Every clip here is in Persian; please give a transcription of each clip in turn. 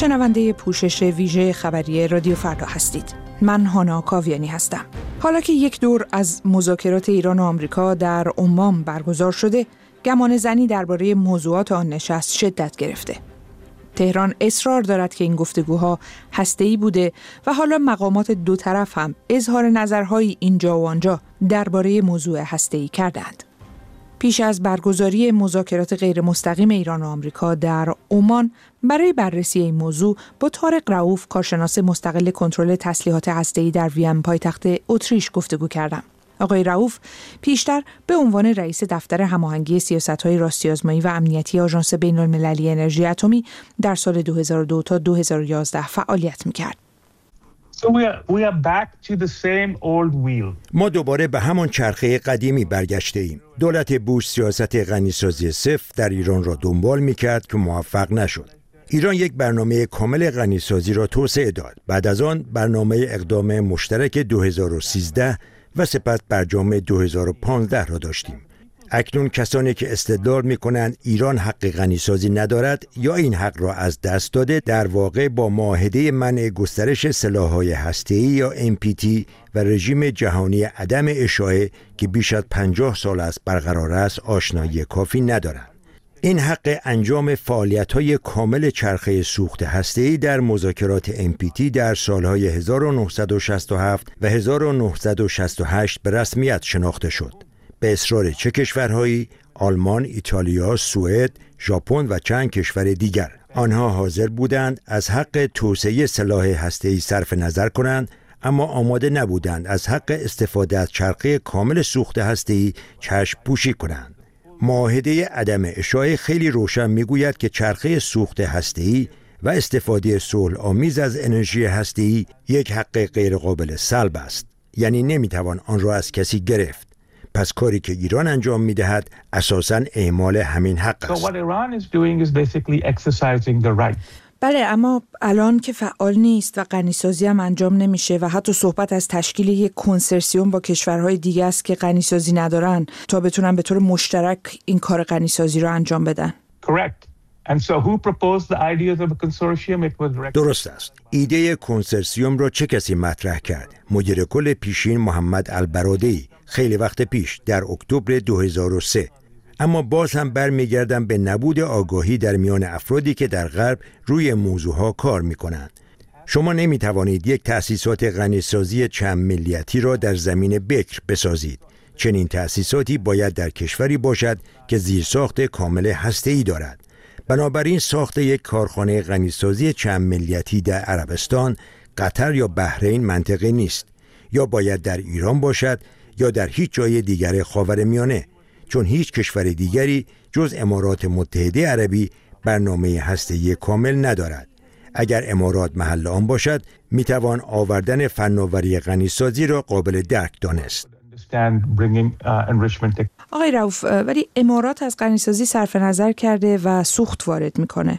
شنونده پوشش ویژه خبری رادیو فردا هستید. من هانا کاویانی هستم. حالا که یک دور از مذاکرات ایران و آمریکا در عمان برگزار شده، گمان زنی درباره موضوعات آن نشست شدت گرفته. تهران اصرار دارد که این گفتگوها هسته‌ای بوده و حالا مقامات دو طرف هم اظهار نظرهای اینجا و آنجا درباره موضوع هسته‌ای کردند. پیش از برگزاری مذاکرات غیر مستقیم ایران و آمریکا در عمان، برای بررسی این موضوع با طارق رؤوف، کارشناس مستقل کنترل تسلیحات هسته‌ای در وین پایتخت اتریش گفتگو کردم. آقای رؤوف پیشتر به عنوان رئیس دفتر هماهنگی سیاست‌های راستی‌آزمایی و امنیتی آژانس بین‌المللی انرژی اتمی در سال 2002 تا 2011 فعالیت می‌کرد. ما دوباره به همان چرخه قدیمی برگشته ایم. دولت بوش سیاست غنیسازی صفر در ایران را دنبال می‌کرد که موفق نشد. ایران یک برنامه کامل غنیسازی را توسعه داد. بعد از آن برنامه اقدام مشترک 2013 و سپس برجام 2015 را داشتیم. اکنون کسانی که استدلال می‌کنند ایران حق غنیسازی ندارد یا این حق را از دست داده، در واقع با معاهده منع گسترش سلاح‌های هسته‌ای یا NPT و رژیم جهانی عدم اشاعه که بیش از 50 سال است برقرار است آشنایی کافی ندارند. این حق انجام فعالیت‌های کامل چرخه سوخت هسته‌ای در مذاکرات NPT در سالهای 1967 و 1968 به رسمیت شناخته شد. به اصرار چه کشورهایی؟ آلمان، ایتالیا، سوئد، ژاپن و چند کشور دیگر. آنها حاضر بودند از حق توسعه سلاح هسته‌ای صرف نظر کنند، اما آماده نبودند از حق استفاده از چرخه کامل سوخت هسته‌ای چشم پوشی کنند. معاهده عدم اشاعه خیلی روشن میگوید که چرخه سوخت هسته‌ای و استفاده صلح‌آمیز از انرژی هسته‌ای یک حق غیر قابل سلب است، یعنی نمیتوان آن را از کسی گرفت. پس کاری که ایران انجام میدهد اساساً اعمال همین حق است. بله، اما الان که فعال نیست و غنیسازی هم انجام نمیشه و حتی صحبت از تشکیل یک کنسرسیوم با کشورهای دیگه است که غنیسازی ندارن تا بتونن به طور مشترک این کار غنیسازی رو انجام بدن. درست است. ایده کنسرسیوم را چه کسی مطرح کرد؟ مدیر کل پیشین محمد البرادعی خیلی وقت پیش در اکتبر 2003. اما باز هم برمیگردم به نبود آگاهی در میان افرادی که در غرب روی موضوعها کار میکنند. شما نمیتوانید یک تأسیسات غنیسازی چند ملیتی را در زمین بکر بسازید. چنین تأسیساتی باید در کشوری باشد که زیرساخت کامل هسته‌ای دارد. بنابراین ساخت یک کارخانه غنیسازی چند ملیتی در عربستان، قطر یا بحرین منطقی نیست. یا باید در ایران باشد یا در هیچ جای دیگر خاورمیانه، چون هیچ کشور دیگری جز امارات متحده عربی برنامه هسته‌ای کامل ندارد. اگر امارات محل آن باشد، میتوان آوردن فناوری غنیسازی را قابل درک دانست. آقای رؤوف، ولی امارات از غنیسازی صرف نظر کرده و سوخت وارد میکنه.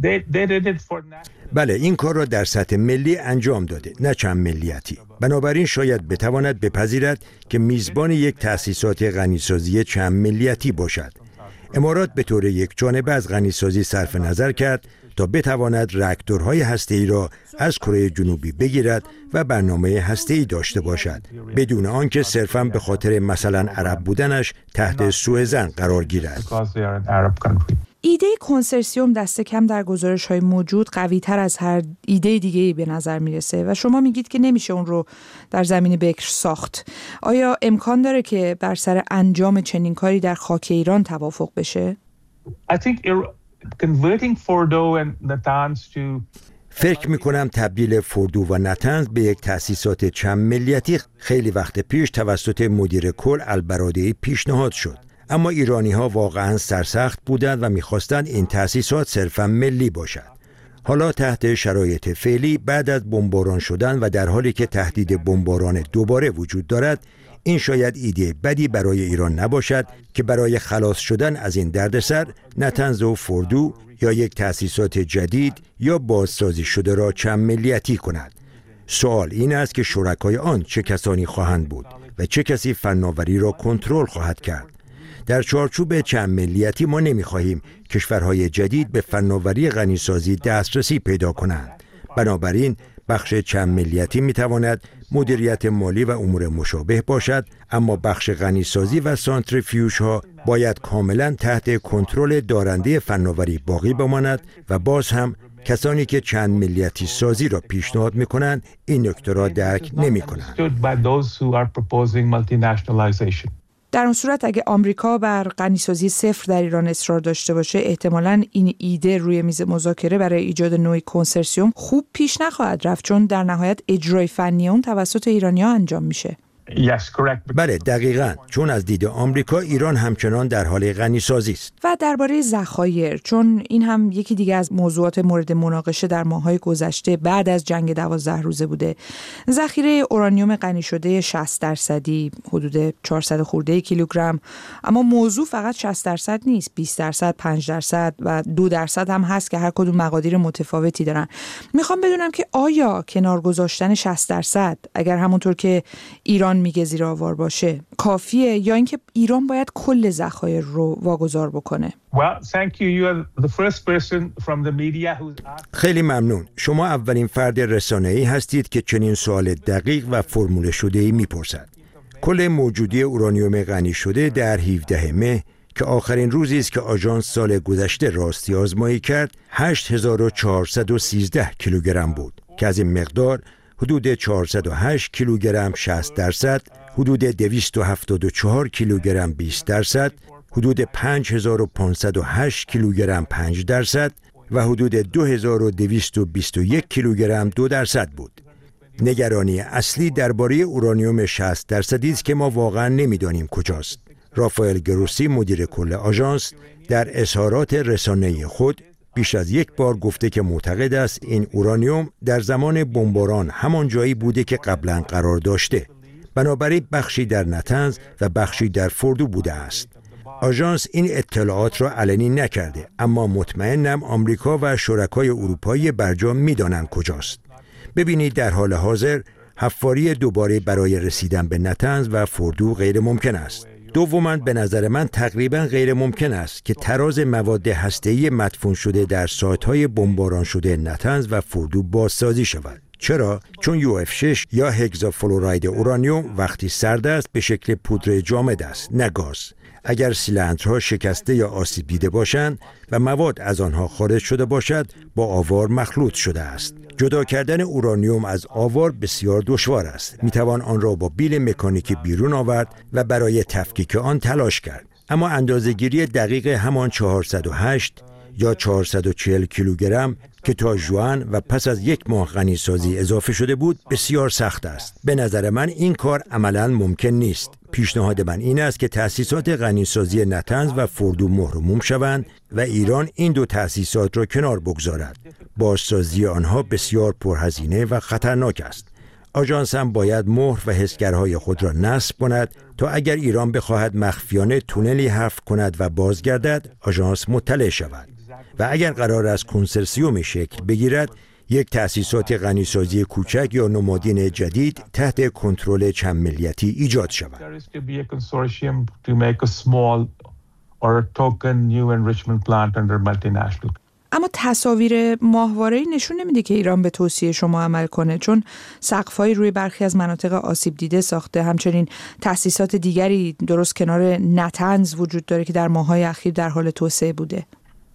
بله، این کار را در سطح ملی انجام داده، نه چند ملیتی. بنابراین شاید بتواند بپذیرد که میزبان یک تأسیسات غنیسازی چند ملیتی باشد. امارات به طور یکجانبه از غنیسازی صرف نظر کرد تا بتواند راکتورهای هسته‌ای را از کره جنوبی بگیرد و برنامه هسته‌ای داشته باشد، بدون آنکه صرفاً به خاطر مثلا عرب بودنش تحت سوء ظن قرار گیرد. ایده کنسرسیوم دست کم در گزارش‌های موجود قوی‌تر از هر ایده دیگه‌ای به نظر میرسه و شما میگید که نمیشه اون رو در زمین بکر ساخت. آیا امکان داره که بر سر انجام چنین کاری در خاک ایران توافق بشه؟ فکر میکنم تبدیل فوردو و نتنز به یک تأسیسات چند ملیتی خیلی وقت پیش توسط مدیر کل البرادعی پیشنهاد شد. اما ایرانی‌ها واقعاً سرسخت بودند و می‌خواستند این تأسیسات صرفاً ملی باشد. حالا تحت شرایط فعلی بعد از بمباران شدن و در حالی که تهدید بمباران دوباره وجود دارد، این شاید ایده بدی برای ایران نباشد که برای خلاص شدن از این دردسر نتنز و فوردو یا یک تأسیسات جدید یا بازسازی شده را چند ملیتی کند. سوال این است که شرکای آن چه کسانی خواهند بود و چه کسی فناوری را کنترل خواهد کرد. در چارچوب چند ملیتی ما نمی‌خواهیم کشورهای جدید به فناوری غنیسازی دسترسی پیدا کنند. بنابراین بخش چند ملیتی می‌تواند مدیریت مالی و امور مشابه باشد، اما بخش غنیسازی و سانتریفیوژها باید کاملا تحت کنترل دارنده فناوری باقی بماند و باز هم کسانی که چند ملیتی سازی را پیشنهاد می‌کنند این نکته را درک نمی‌کنند. در اون صورت اگه آمریکا بر غنیسازی صفر در ایران اصرار داشته باشه، احتمالاً این ایده روی میز مذاکره برای ایجاد نوعی کنسرسیوم خوب پیش نخواهد رفت، چون در نهایت اجرای فنی اون توسط ایرانی‌ها انجام میشه. بله دقیقاً، چون از دید آمریکا ایران همچنان در حال غنیسازی است. و درباره ذخایر، چون این هم یکی دیگه از موضوعات مورد مناقشه در ماه‌های گذشته بعد از جنگ 12 روزه بوده. ذخیره اورانیوم غنی شده 60% حدود 400 خورده کیلوگرم، اما موضوع فقط 60% نیست، 20%، 5% و 2% هم هست که هر کدوم مقادیر متفاوتی دارن. میخوام بدونم که آیا کنار گذاشتن 60% اگر همونطور که ایران میگه زیرآوار باشه کافیه، یا اینکه ایران باید کل ذخایر رو واگذار بکنه؟ خیلی ممنون. شما اولین فرد رسانه‌ای هستید که چنین سوال دقیق و فرموله شده‌ای میپرسد. کل موجودی اورانیوم غنی شده در 17 مه که آخرین روزی است که آژانس سال گذشته راستی آزمایی کرد 8413 کیلوگرم بود که از این مقدار حدود 408 کیلوگرم 60%، حدود 274 کیلوگرم 20%، حدود 5508 کیلوگرم 5% و حدود 2221 کیلوگرم 2% بود. نگرانی اصلی درباره اورانیوم 60% است که ما واقعا نمیدانیم کجاست. رافائل گروسی مدیر کل آژانس در اظهارات رسانه‌ای خود بیش از یک بار گفته که معتقد است این اورانیوم در زمان بمباران همان جایی بوده که قبلا قرار داشته. بنابراین بخشی در نتنز و بخشی در فردو بوده است. آژانس این اطلاعات را علنی نکرده، اما مطمئنم آمریکا و شرکای اروپایی برجام می‌دانند کجاست. ببینید در حال حاضر حفاری دوباره برای رسیدن به نتنز و فردو غیر ممکن است. دوماً به نظر من تقریباً غیر ممکن است که تراز مواد هسته‌ای مدفون شده در سایت‌های بمباران شده نتنز و فردو بازسازی شود. چرا؟ چون UF6 یا هگزافلوراید اورانیوم وقتی سرد است به شکل پودر جامد است، نه گاز. اگر سیلندرها شکسته یا آسیب دیده باشند و مواد از آنها خارج شده باشد، با آوار مخلوط شده است. جدا کردن اورانیوم از آوار بسیار دشوار است. میتوان آن را با بیل مکانیکی بیرون آورد و برای تفکیک آن تلاش کرد. اما اندازه‌گیری دقیق همان 408 یا 440 کیلوگرم که تا ژوئن و پس از یک ماه غنیسازی اضافه شده بود بسیار سخت است. به نظر من این کار عملاً ممکن نیست. پیشنهاد من این است که تأسیسات غنیسازی نتنز و فردو مهر و موم شوند و ایران این دو تأسیسات را کنار بگذارد. بازسازی آنها بسیار پرهزینه و خطرناک است. آژانس هم باید مهر و حسگرهای خود را نصب کند تا اگر ایران بخواهد مخفیانه تونلی حفر کند و بازگردد، آژانس مطلع شود. و اگر قرار است کنسرسیومی شکل بگیرد، یک تأسیسات غنیسازی کوچک یا نمادین جدید تحت کنترل چند ملیتی ایجاد شود. اما تصاویر ماهواره‌ای نشون نمیده که ایران به توصیه شما عمل کنه، چون سقف‌های روی برخی از مناطق آسیب دیده ساخته. همچنین تأسیسات دیگری درست کنار نتنز وجود داره که در ماه‌های اخیر در حال توسعه بوده.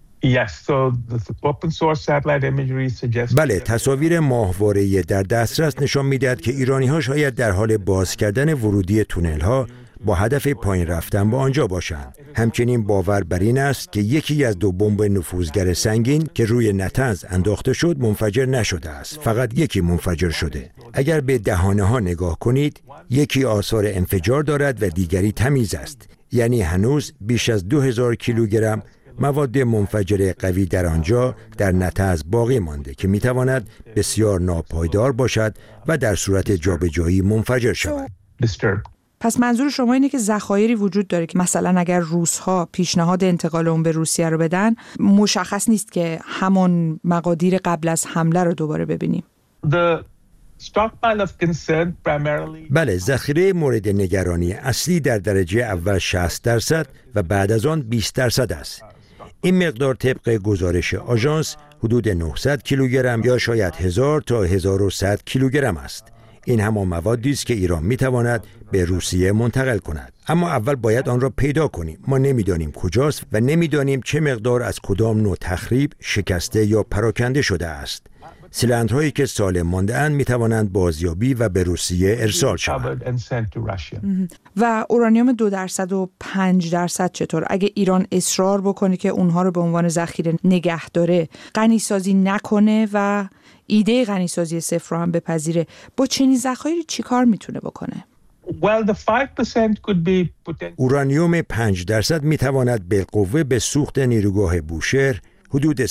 بله، تصاویر ماهواره‌ای در دسترس نشان می‌دهد که ایرانی‌ها شاید در حال باز کردن ورودی تونل‌ها با هدف پایین رفتن به آنجا باشند. همچنین باور بر این است که یکی از دو بمب نفوذگر سنگین که روی نتنز انداخته شد منفجر نشده است، فقط یکی منفجر شده. اگر به دهانه‌ها نگاه کنید، یکی آثار انفجار دارد و دیگری تمیز است. یعنی هنوز بیش از 2000 کیلوگرم مواد منفجر قوی در آنجا در نتنز باقی مانده که میتواند بسیار ناپایدار باشد و در صورت جابجایی منفجر شود. پس منظور شما اینه که ذخایری وجود داره که مثلا اگر روس‌ها پیشنهاد انتقال اون به روسیه رو بدن، مشخص نیست که همون مقادیر قبل از حمله رو دوباره ببینیم. بله، ذخیره مورد نگرانی اصلی در درجه اول 60% و بعد از آن 20% است. این مقدار طبق گزارش آژانس حدود 900 کیلوگرم یا شاید 1000 تا 1100 کیلوگرم است. این همان موادی است که ایران میتواند به روسیه منتقل کند. اما اول باید آن را پیدا کنیم. ما نمیدانیم کجاست و نمیدانیم چه مقدار از کدام نوع تخریب، شکسته یا پراکنده شده است. سیلندرهایی که سالم مانده اند میتوانند بازیابی و به روسیه ارسال شوند. و اورانیوم 2% و 5% چطور؟ اگه ایران اصرار بکنه که اونها رو به عنوان ذخیره نگه داره، غنیسازی نکنه و ایده غنیسازی صفر رو هم بپذیره، با چنین ذخایری چیکار میتونه بکنه؟ اورانیوم 5% میتواند بالقوه به سوخت نیروگاه بوشهر حدود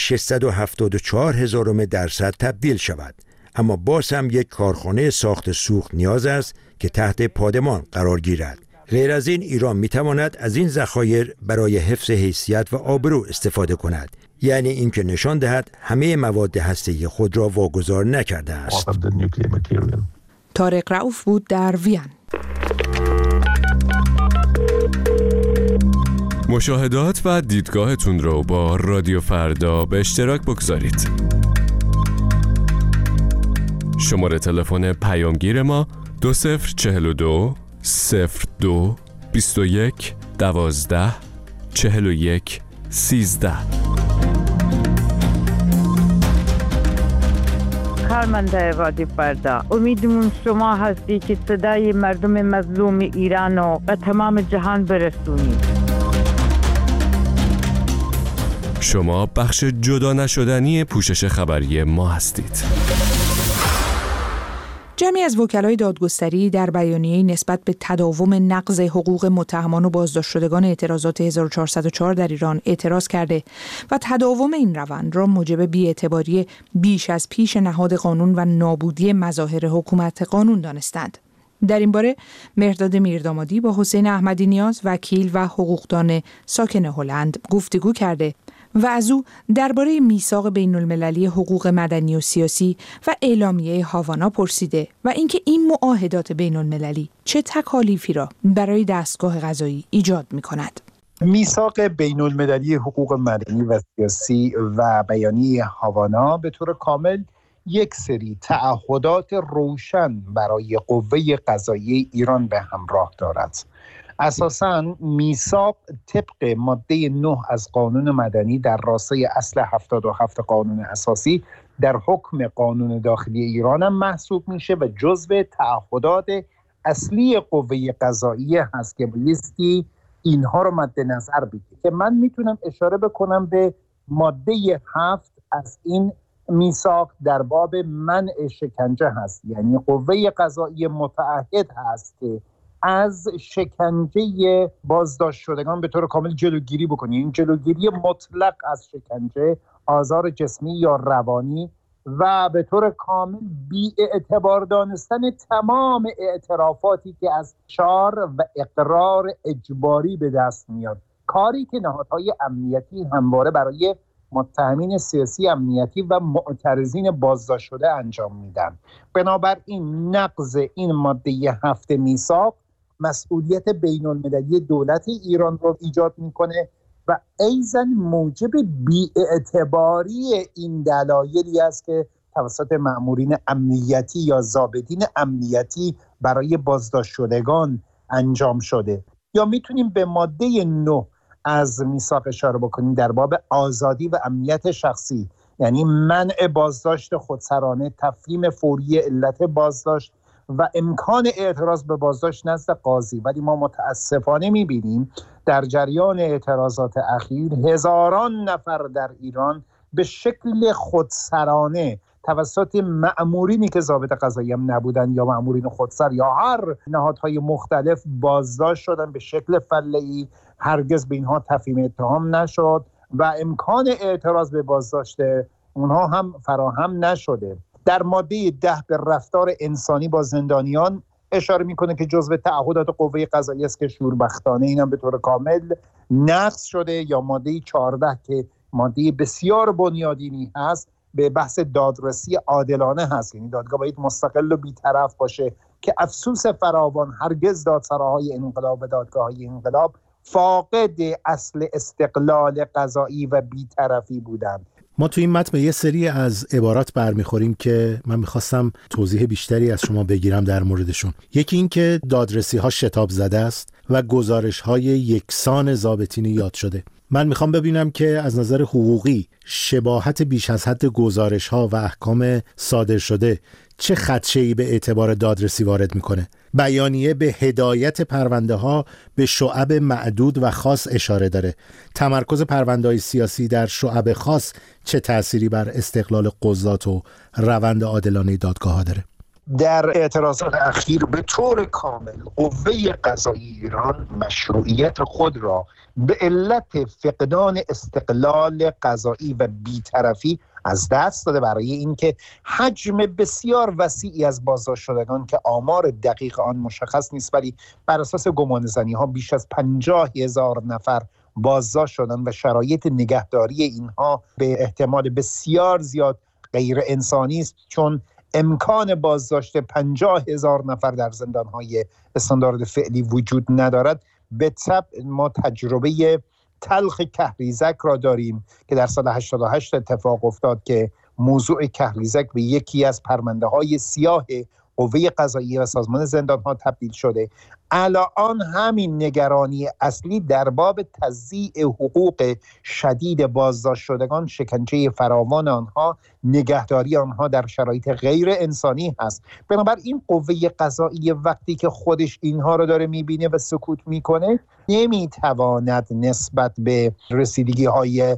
3.674 تبدیل شود. اما باز هم یک کارخانه ساخت سوخت نیاز است که تحت پادمان قرار گیرد. غیر از این ایران میتواند از این ذخایر برای حفظ حیثیت و آبرو استفاده کند، یعنی اینکه نشان دهد همه مواد هسته‌ای خود را واگذار نکرده است. طارق رؤوف بود در وین. مشاهدات و دیدگاهتون رو با رادیو فردا به اشتراک بگذارید. شماره تلفن پیامگیر ما 2042 02 21 12 41 13. کارمنده رادیو فردا، امیدمون شما هستی که صدای مردم مظلوم ایران رو به تمام جهان برسونید. شما بخش جدا نشدنی پوشش خبری ما هستید. جمعی از وکلای دادگستری در بیانیه‌ای نسبت به تداوم نقض حقوق متهمان و بازداشت شدگان اعتراضات 1404 در ایران اعتراض کرده و تداوم این روند را موجب بی‌اعتباری بیش از پیش نهاد قانون و نابودی مظاهر حکومت قانون دانستند. در این باره مهرداد میردامادی با حسین احمدی نیاز، وکیل و حقوقدان ساکن هلند گفتگو کرده و از او درباره میثاق بین‌المللی حقوق مدنی و سیاسی و اعلامیه هاوانا پرسیده و اینکه این معاهدات بین‌المللی چه تکالیفی را برای دستگاه قضایی ایجاد می‌کند. میثاق بین‌المللی حقوق مدنی و سیاسی و بیانیه هاوانا به طور کامل یک سری تعهدات روشن برای قوه قضاییه ایران به همراه دارد. اساساً میثاق طبق ماده 9 از قانون مدنی در راستای اصل 77 قانون اساسی در حکم قانون داخلی ایران هم محسوب میشه و جزو تعهدات اصلی قوه قضاییه هست که بایستی اینها رو مد نظر بگیرید. که من میتونم اشاره بکنم به ماده 7 از این میثاق در باب منع شکنجه هست، یعنی قوه قضاییه متعهد هست که از شکنجه بازداشت شدگان به طور کامل جلوگیری بکنه. این جلوگیری مطلق از شکنجه، آزار جسمی یا روانی و به طور کامل بی‌اعتبار دانستن تمام اعترافاتی که از شعار و اقرار اجباری به دست میاد، کاری که نهادهای امنیتی همواره برای متهمین سیاسی امنیتی و معترضین بازداشت شده انجام میدن. بنابراین نقض این ماده 7 میثاق مسئولیت بین‌المللی دولت ایران رو ایجاد میکنه و ایضاً موجب بی‌اعتباری این دلایلی است که توسط مأمورین امنیتی یا ضابطین امنیتی برای بازداشت شدگان انجام شده. یا میتونیم به ماده 9 از میثاق اشاره بکنیم در باب آزادی و امنیت شخصی، یعنی منع بازداشت خودسرانه، تفهیم فوری علت بازداشت و امکان اعتراض به بازداشت نزد قاضی. ولی ما متاسفانه میبینیم در جریان اعتراضات اخیر هزاران نفر در ایران به شکل خودسرانه توسط مأمورینی که ضابط قضایی هم نبودن یا مأمورین خودسر یا هر نهادهای مختلف بازداشت شدن به شکل فله‌ای. هرگز به اینها تفهیم اتهام نشد و امکان اعتراض به بازداشت اونها هم فراهم نشده. در ماده 10 به رفتار انسانی با زندانیان اشاره میکنه که جزو تعهدات قوه قضاییه است که شوربختانه این هم به طور کامل نقض شده. یا ماده 14 که ماده بسیار بنیادینی هست به بحث دادرسی عادلانه هست. یعنی دادگاه باید مستقل و بی‌طرف باشه که افسوس فراوان هرگز دادسراهای انقلاب و دادگاه‌های انقلاب فاقد اصل استقلال قضایی و بی‌طرفی بودند. ما تو این متن یه سری از عبارات برمیخوریم که من میخواستم توضیح بیشتری از شما بگیرم در موردشون. یکی این که دادرسی ها شتاب زده است و گزارش های یکسان ضابطینی یاد شده. من میخوام ببینم که از نظر حقوقی شباهت بیش از حد گزارش ها و احکام صادر شده چه خدشه‌ای به اعتبار دادرسی وارد میکنه؟ بیانیه به هدایت پرونده ها به شعب معدود و خاص اشاره داره. تمرکز پرونده‌های سیاسی در شعب خاص چه تأثیری بر استقلال قضات و روند عادلانه دادگاه ها داره؟ در اعتراضات اخیر به طور کامل قوه قضایی ایران مشروعیت خود را به علت فقدان استقلال قضایی و بی‌طرفی از دست داده، برای اینکه حجم بسیار وسیعی از بازداشت شدگان که آمار دقیق آن مشخص نیست ولی بر اساس گمانه‌زنی ها بیش از 50,000 نفر بازداشت شدند و شرایط نگهداری اینها به احتمال بسیار زیاد غیر انسانی است، چون امکان بازداشت 50,000 نفر در زندان‌های استاندارد فعلی وجود ندارد. به طبع ما تجربه تلخ کهریزک را داریم که در سال 88 اتفاق افتاد که موضوع کهریزک به یکی از پرونده‌های سیاه قوه قضاییه و سازمان زندان‌ها تبدیل شده. الان همین نگرانی اصلی در باب تضییع حقوق شدید بازداشت شدگان، شکنجه فراوان آنها، نگهداری آنها در شرایط غیر انسانی هست. بنابراین قوه قضاییه وقتی که خودش اینها رو داره میبینه و سکوت میکنه، نمیتواند نسبت به رسیدگی‌های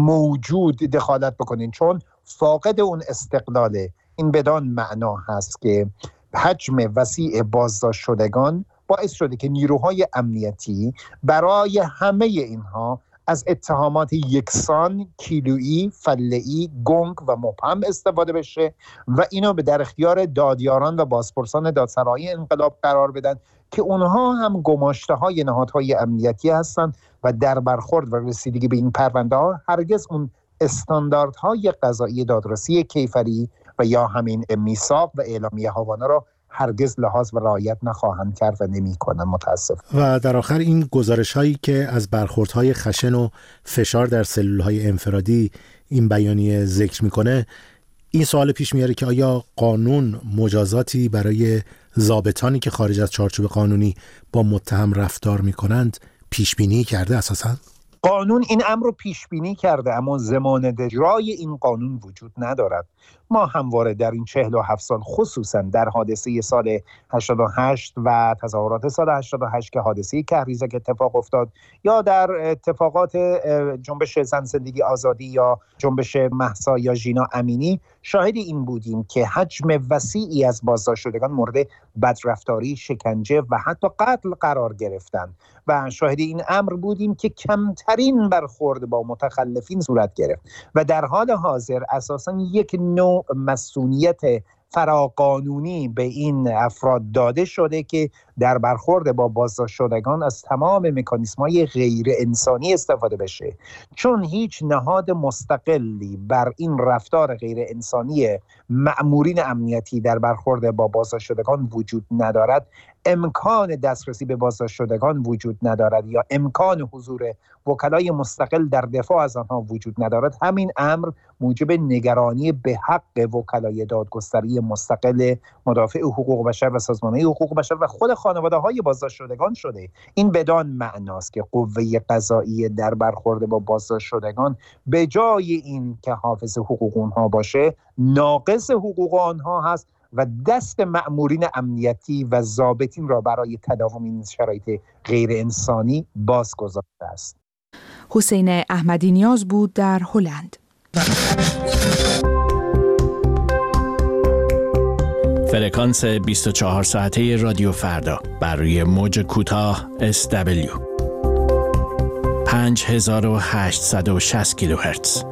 موجود دخالت بکنه، چون فاقد اون استقلاله. این بدان معنا هست که حجم وسیع بازداشت شدگان باعث شده که نیروهای امنیتی برای همه اینها از اتهامات یکسان، کیلویی، فله‌ای، گنگ و مبهم استفاده بشه و اینو به در اختیار دادیاران و بازپرسان دادسرای انقلاب قرار بدن که اونها هم گماشته‌های نهادهای امنیتی هستند و در برخورد و رسیدگی به این پرونده ها هرگز اون استانداردهای قضایی دادرسی کیفری و یا همین میثاق و اعلامیه هاوانا را هرگز لحاظ و رعایت نخواهند کرد و نمی‌کنند، متاسف. و در آخر این گزارش هایی که از برخوردهای خشن و فشار در سلولهای انفرادی این بیانیه ذکر میکنه، این سوال پیش میاره که آیا قانون مجازاتی برای ضابطانی که خارج از چارچوب قانونی با متهم رفتار میکنند پیش بینی کرده؟ اساساً قانون این امر رو پیش بینی کرده، اما ضمانت اجرای این قانون وجود ندارد. ما همواره در این 47 سال، خصوصا در حادثه سال 88 و تظاهرات سال 88 که حادثه کهریزک اتفاق افتاد، یا در اتفاقات جنبش زن زندگی آزادی یا جنبش مهسا یا ژینا امینی، شاهد این بودیم که حجم وسیعی از بازداشت شدگان مورد بدرفتاری، شکنجه و حتی قتل قرار گرفتند و شاهد این امر بودیم که کمترین برخورد با متخلفین صورت گرفت و در حال حاضر اساساً یک نوع مسئولیت فراقانونی به این افراد داده شده که در برخورد با بازداشت شدگان از تمام مکانیزم‌های غیر انسانی استفاده بشه. چون هیچ نهاد مستقلی بر این رفتار غیر انسانی مأمورین امنیتی در برخورد با بازداشت شدگان وجود ندارد، امکان دسترسی به بازداشت شدگان وجود ندارد یا امکان حضور وکلای مستقل در دفاع از آنها وجود ندارد، همین امر موجب نگرانی به حق وکلای دادگستری مستقل، مدافع حقوق بشر و سازمان‌های حقوق بشر و خود خانواده‌های بازداشت شدگان شده. این بدان معناست که قوه قضاییه در برخورد با بازداشت شدگان به جای این که حافظ حقوق آنها باشه، ناقض حقوق آنها هست و دست مأمورین امنیتی و ضابطین را برای تداوم این شرایط غیر انسانی باز گذاشته است. حسین احمدی نیاز بود در هلند. فرکانس 24 ساعته رادیو فردا بر روی موج کوتاه SW 5860 کیلوهرتز.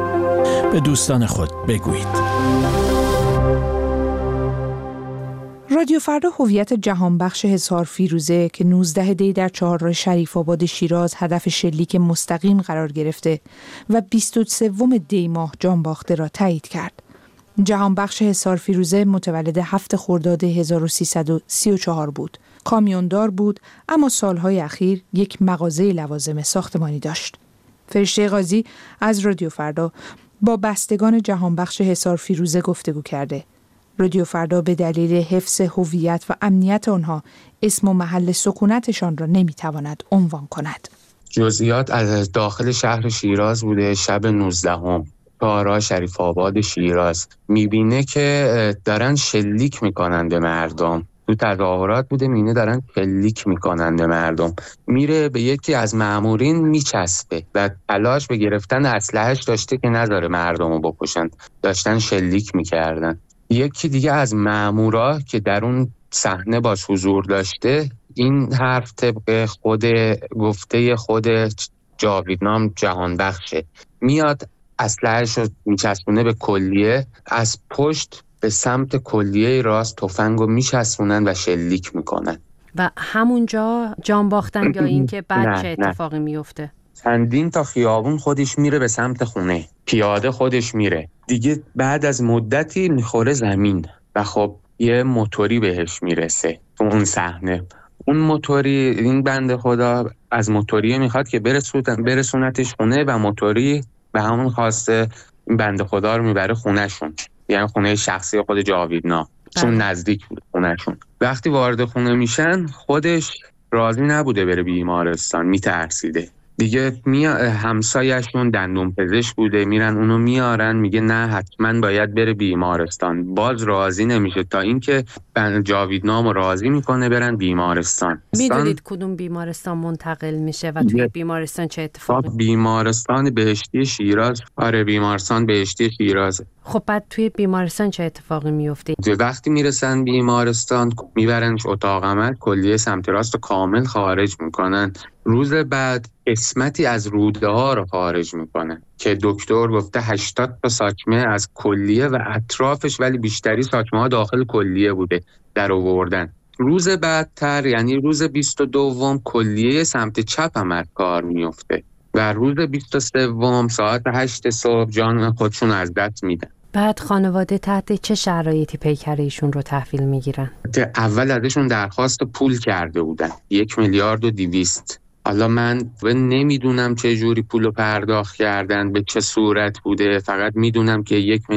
به دوستان خود بگویید. رادیو فردا هویت جهانبخش حصار فیروزه که 19 دی در چهارراه شریف آباد شیراز هدف شلیک مستقیم قرار گرفته و 23 دی ماه جان باخته را تایید کرد. جهانبخش حصار فیروزه متولد 7 خرداد 1334 بود. کامیوندار بود اما سالهای اخیر یک مغازه لوازم ساختمانی داشت. فرشته قاضی از رادیو فردا با بستگان جهانبخش حصار فیروزه گفتگو کرده. رادیو فردا به دلیل حفظ هویت و امنیت آنها اسم و محل سکونتشان را نمیتواند عنوان کند. جزئیات از داخل شهر شیراز بوده. شب 19 چهارراه شریف آباد شیراز میبینه که دارن شلیک میکنن به مردم. تو تظاهرات بوده، میبینه دارن شلیک میکنن به مردم. میره به یکی از مامورین میچسبه و تلاش به گرفتن اسلحه‌اش داشته که نذاره مردمو بکشن. داشتن شلیک میکردن. یکی دیگه از مامورا که در اون صحنه باش حضور داشته این حرف طبق گفته خود جاویدنام جهانبخشه. میاد اسلحه‌اش رو میچسبونه به کلیه، از پشت به سمت کلیه راست تفنگو میچسبونن و شلیک میکنن. و همونجا جان باختن یا این که بعد چه اتفاقی میفته؟ چندین تا خیابون خودش میره به سمت خونه، پیاده خودش میره دیگه. بعد از مدتی میخوره زمین و خب یه موتوری بهش میرسه تو اون صحنه. اون موتوری، این بنده خدا از موتوری میخواد که برسونتش خونه و موتوری به همون خواسته این بنده خدا رو میبره خونهشون، یعنی خونه شخصی خود جاویدنا، چون نزدیک بود خونهشون. وقتی وارد خونه میشن خودش راضی نبوده بره بیمارستان، میترسیده دیگه. همسایه‌شون دندون پزشک بوده، میرن اونو میارن، میگه نه حتما باید بره بیمارستان. باز راضی نمیشه تا اینکه جاویدنامو راضی میکنه برن بیمارستان. میدونید کدوم بیمارستان منتقل میشه و توی بیمارستان چه اتفاقی؟ بیمارستان بهشتی شیراز. آره بیمارستان بهشتی شیراز. خب بعد توی بیمارستان چه اتفاقی میفته؟ وقتی میرسن بیمارستان میبرنش اتاق عمل، کلیه سمت راست رو کامل خارج میکنن. روز بعد قسمتی از روده ها رو خارج میکنن که دکتر گفته 80 تا ساچمه از کلیه و اطرافش، ولی بیشتری ساچمه ها داخل کلیه بوده در آوردن. روز بعدتر یعنی روز 22 کلیه سمت چپ هم از کار میفته و روز 23 ساعت 8 صبح جان خودشون از دست میدن. بعد خانواده تحت چه شرایطی پیکر ایشون رو تحویل میگیرن؟ اول ازشون درخواست پول کرده بودن 1,2 میلیارد. حالا من نمیدونم چه جوری پولو پرداخت کردن، به چه صورت بوده، فقط میدونم که 1,2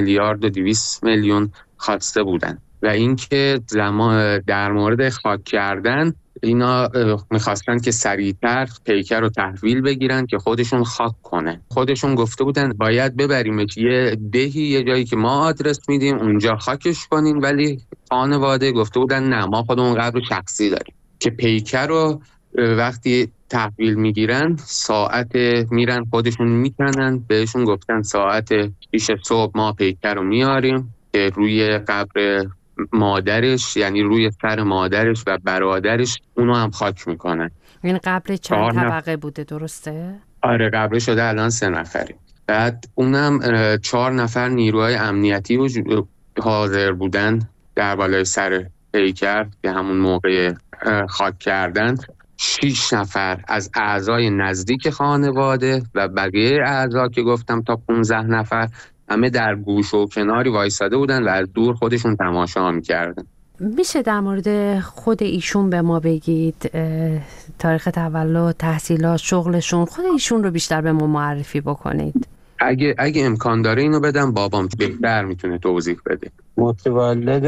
میلیون خواسته بودن. و اینکه در مورد خاک کردن اینا میخواستن که سریعتر پیکر رو تحویل بگیرن که خودشون خاک کنه. خودشون گفته بودن باید ببریمش یه دهی، یه جایی که ما آدرس میدیم اونجا خاکش کنین، ولی خانواده گفته بودن نه ما خودمون قبر شخصی داریم. که پیکر رو وقتی تحویل میگیرن ساعت میرن خودشون میکنن، بهشون گفتن ساعت 6 صبح ما پیکر رو میاریم که روی قبر مادرش، یعنی روی سر مادرش و برادرش اونو هم خاک میکنن. این قبر چند طبقه بوده درسته؟ آره قبر شده الان 3 نفری. بعد اونم 4 نفر نیروهای امنیتی حاضر بودن در بالای سر پیکر که همون موقع خاک کردن. 6 نفر از اعضای نزدیک خانواده و بقیه اعضا که گفتم تا 15 نفر همه در گوش و کناری وایساده بودن و از دور خودشون تماشا می‌کردن. میشه در مورد خود ایشون به ما بگید؟ تاریخ تولد، تحصیلات، شغلشون، خود ایشون رو بیشتر به ما معرفی بکنید. اگه امکان داره اینو بدم بابام بهتر میتونه توضیح بده. متولد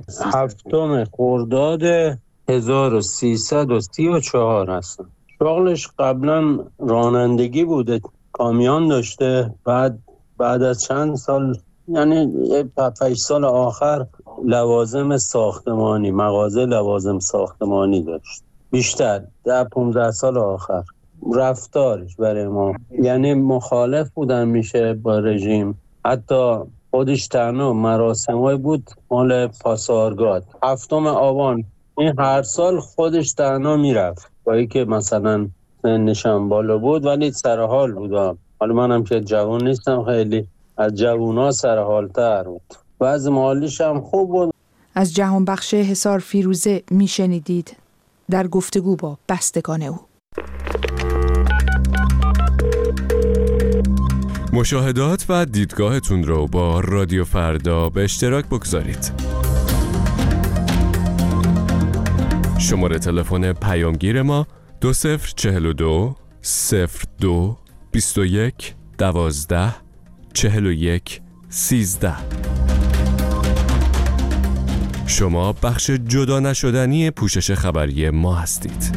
7 خرداد 1334 هستن. شغلش قبلا رانندگی بوده، کامیون داشته. بعد از چند سال، یعنی 5 سال آخر، لوازم ساختمانی، مغازه لوازم ساختمانی داشت. بیشتر 10-15 سال آخر رفتارش برای ما یعنی مخالف بودن میشه با رژیم. حتی خودش تنها مراسمای بود مال پاسارگاد 7 آبان این هر سال خودش تنها میرفت، با اینکه مثلا سنشم بالا بود ولی سرحال بودم. حالا منم که جوان نیستم، خیلی از جوونا سرحالتر بود. وضع مالیش هم خوب بود. از جهانبخش حصار فیروزه میشنیدید در گفتگو با بستگان او. مشاهدات و دیدگاهتون رو با رادیو فردا به اشتراک بگذارید. شماره تلفن پیامگیر ما 2042 02 21 12 41 13. شما بخش جدا نشدنی پوشش خبری ما هستید.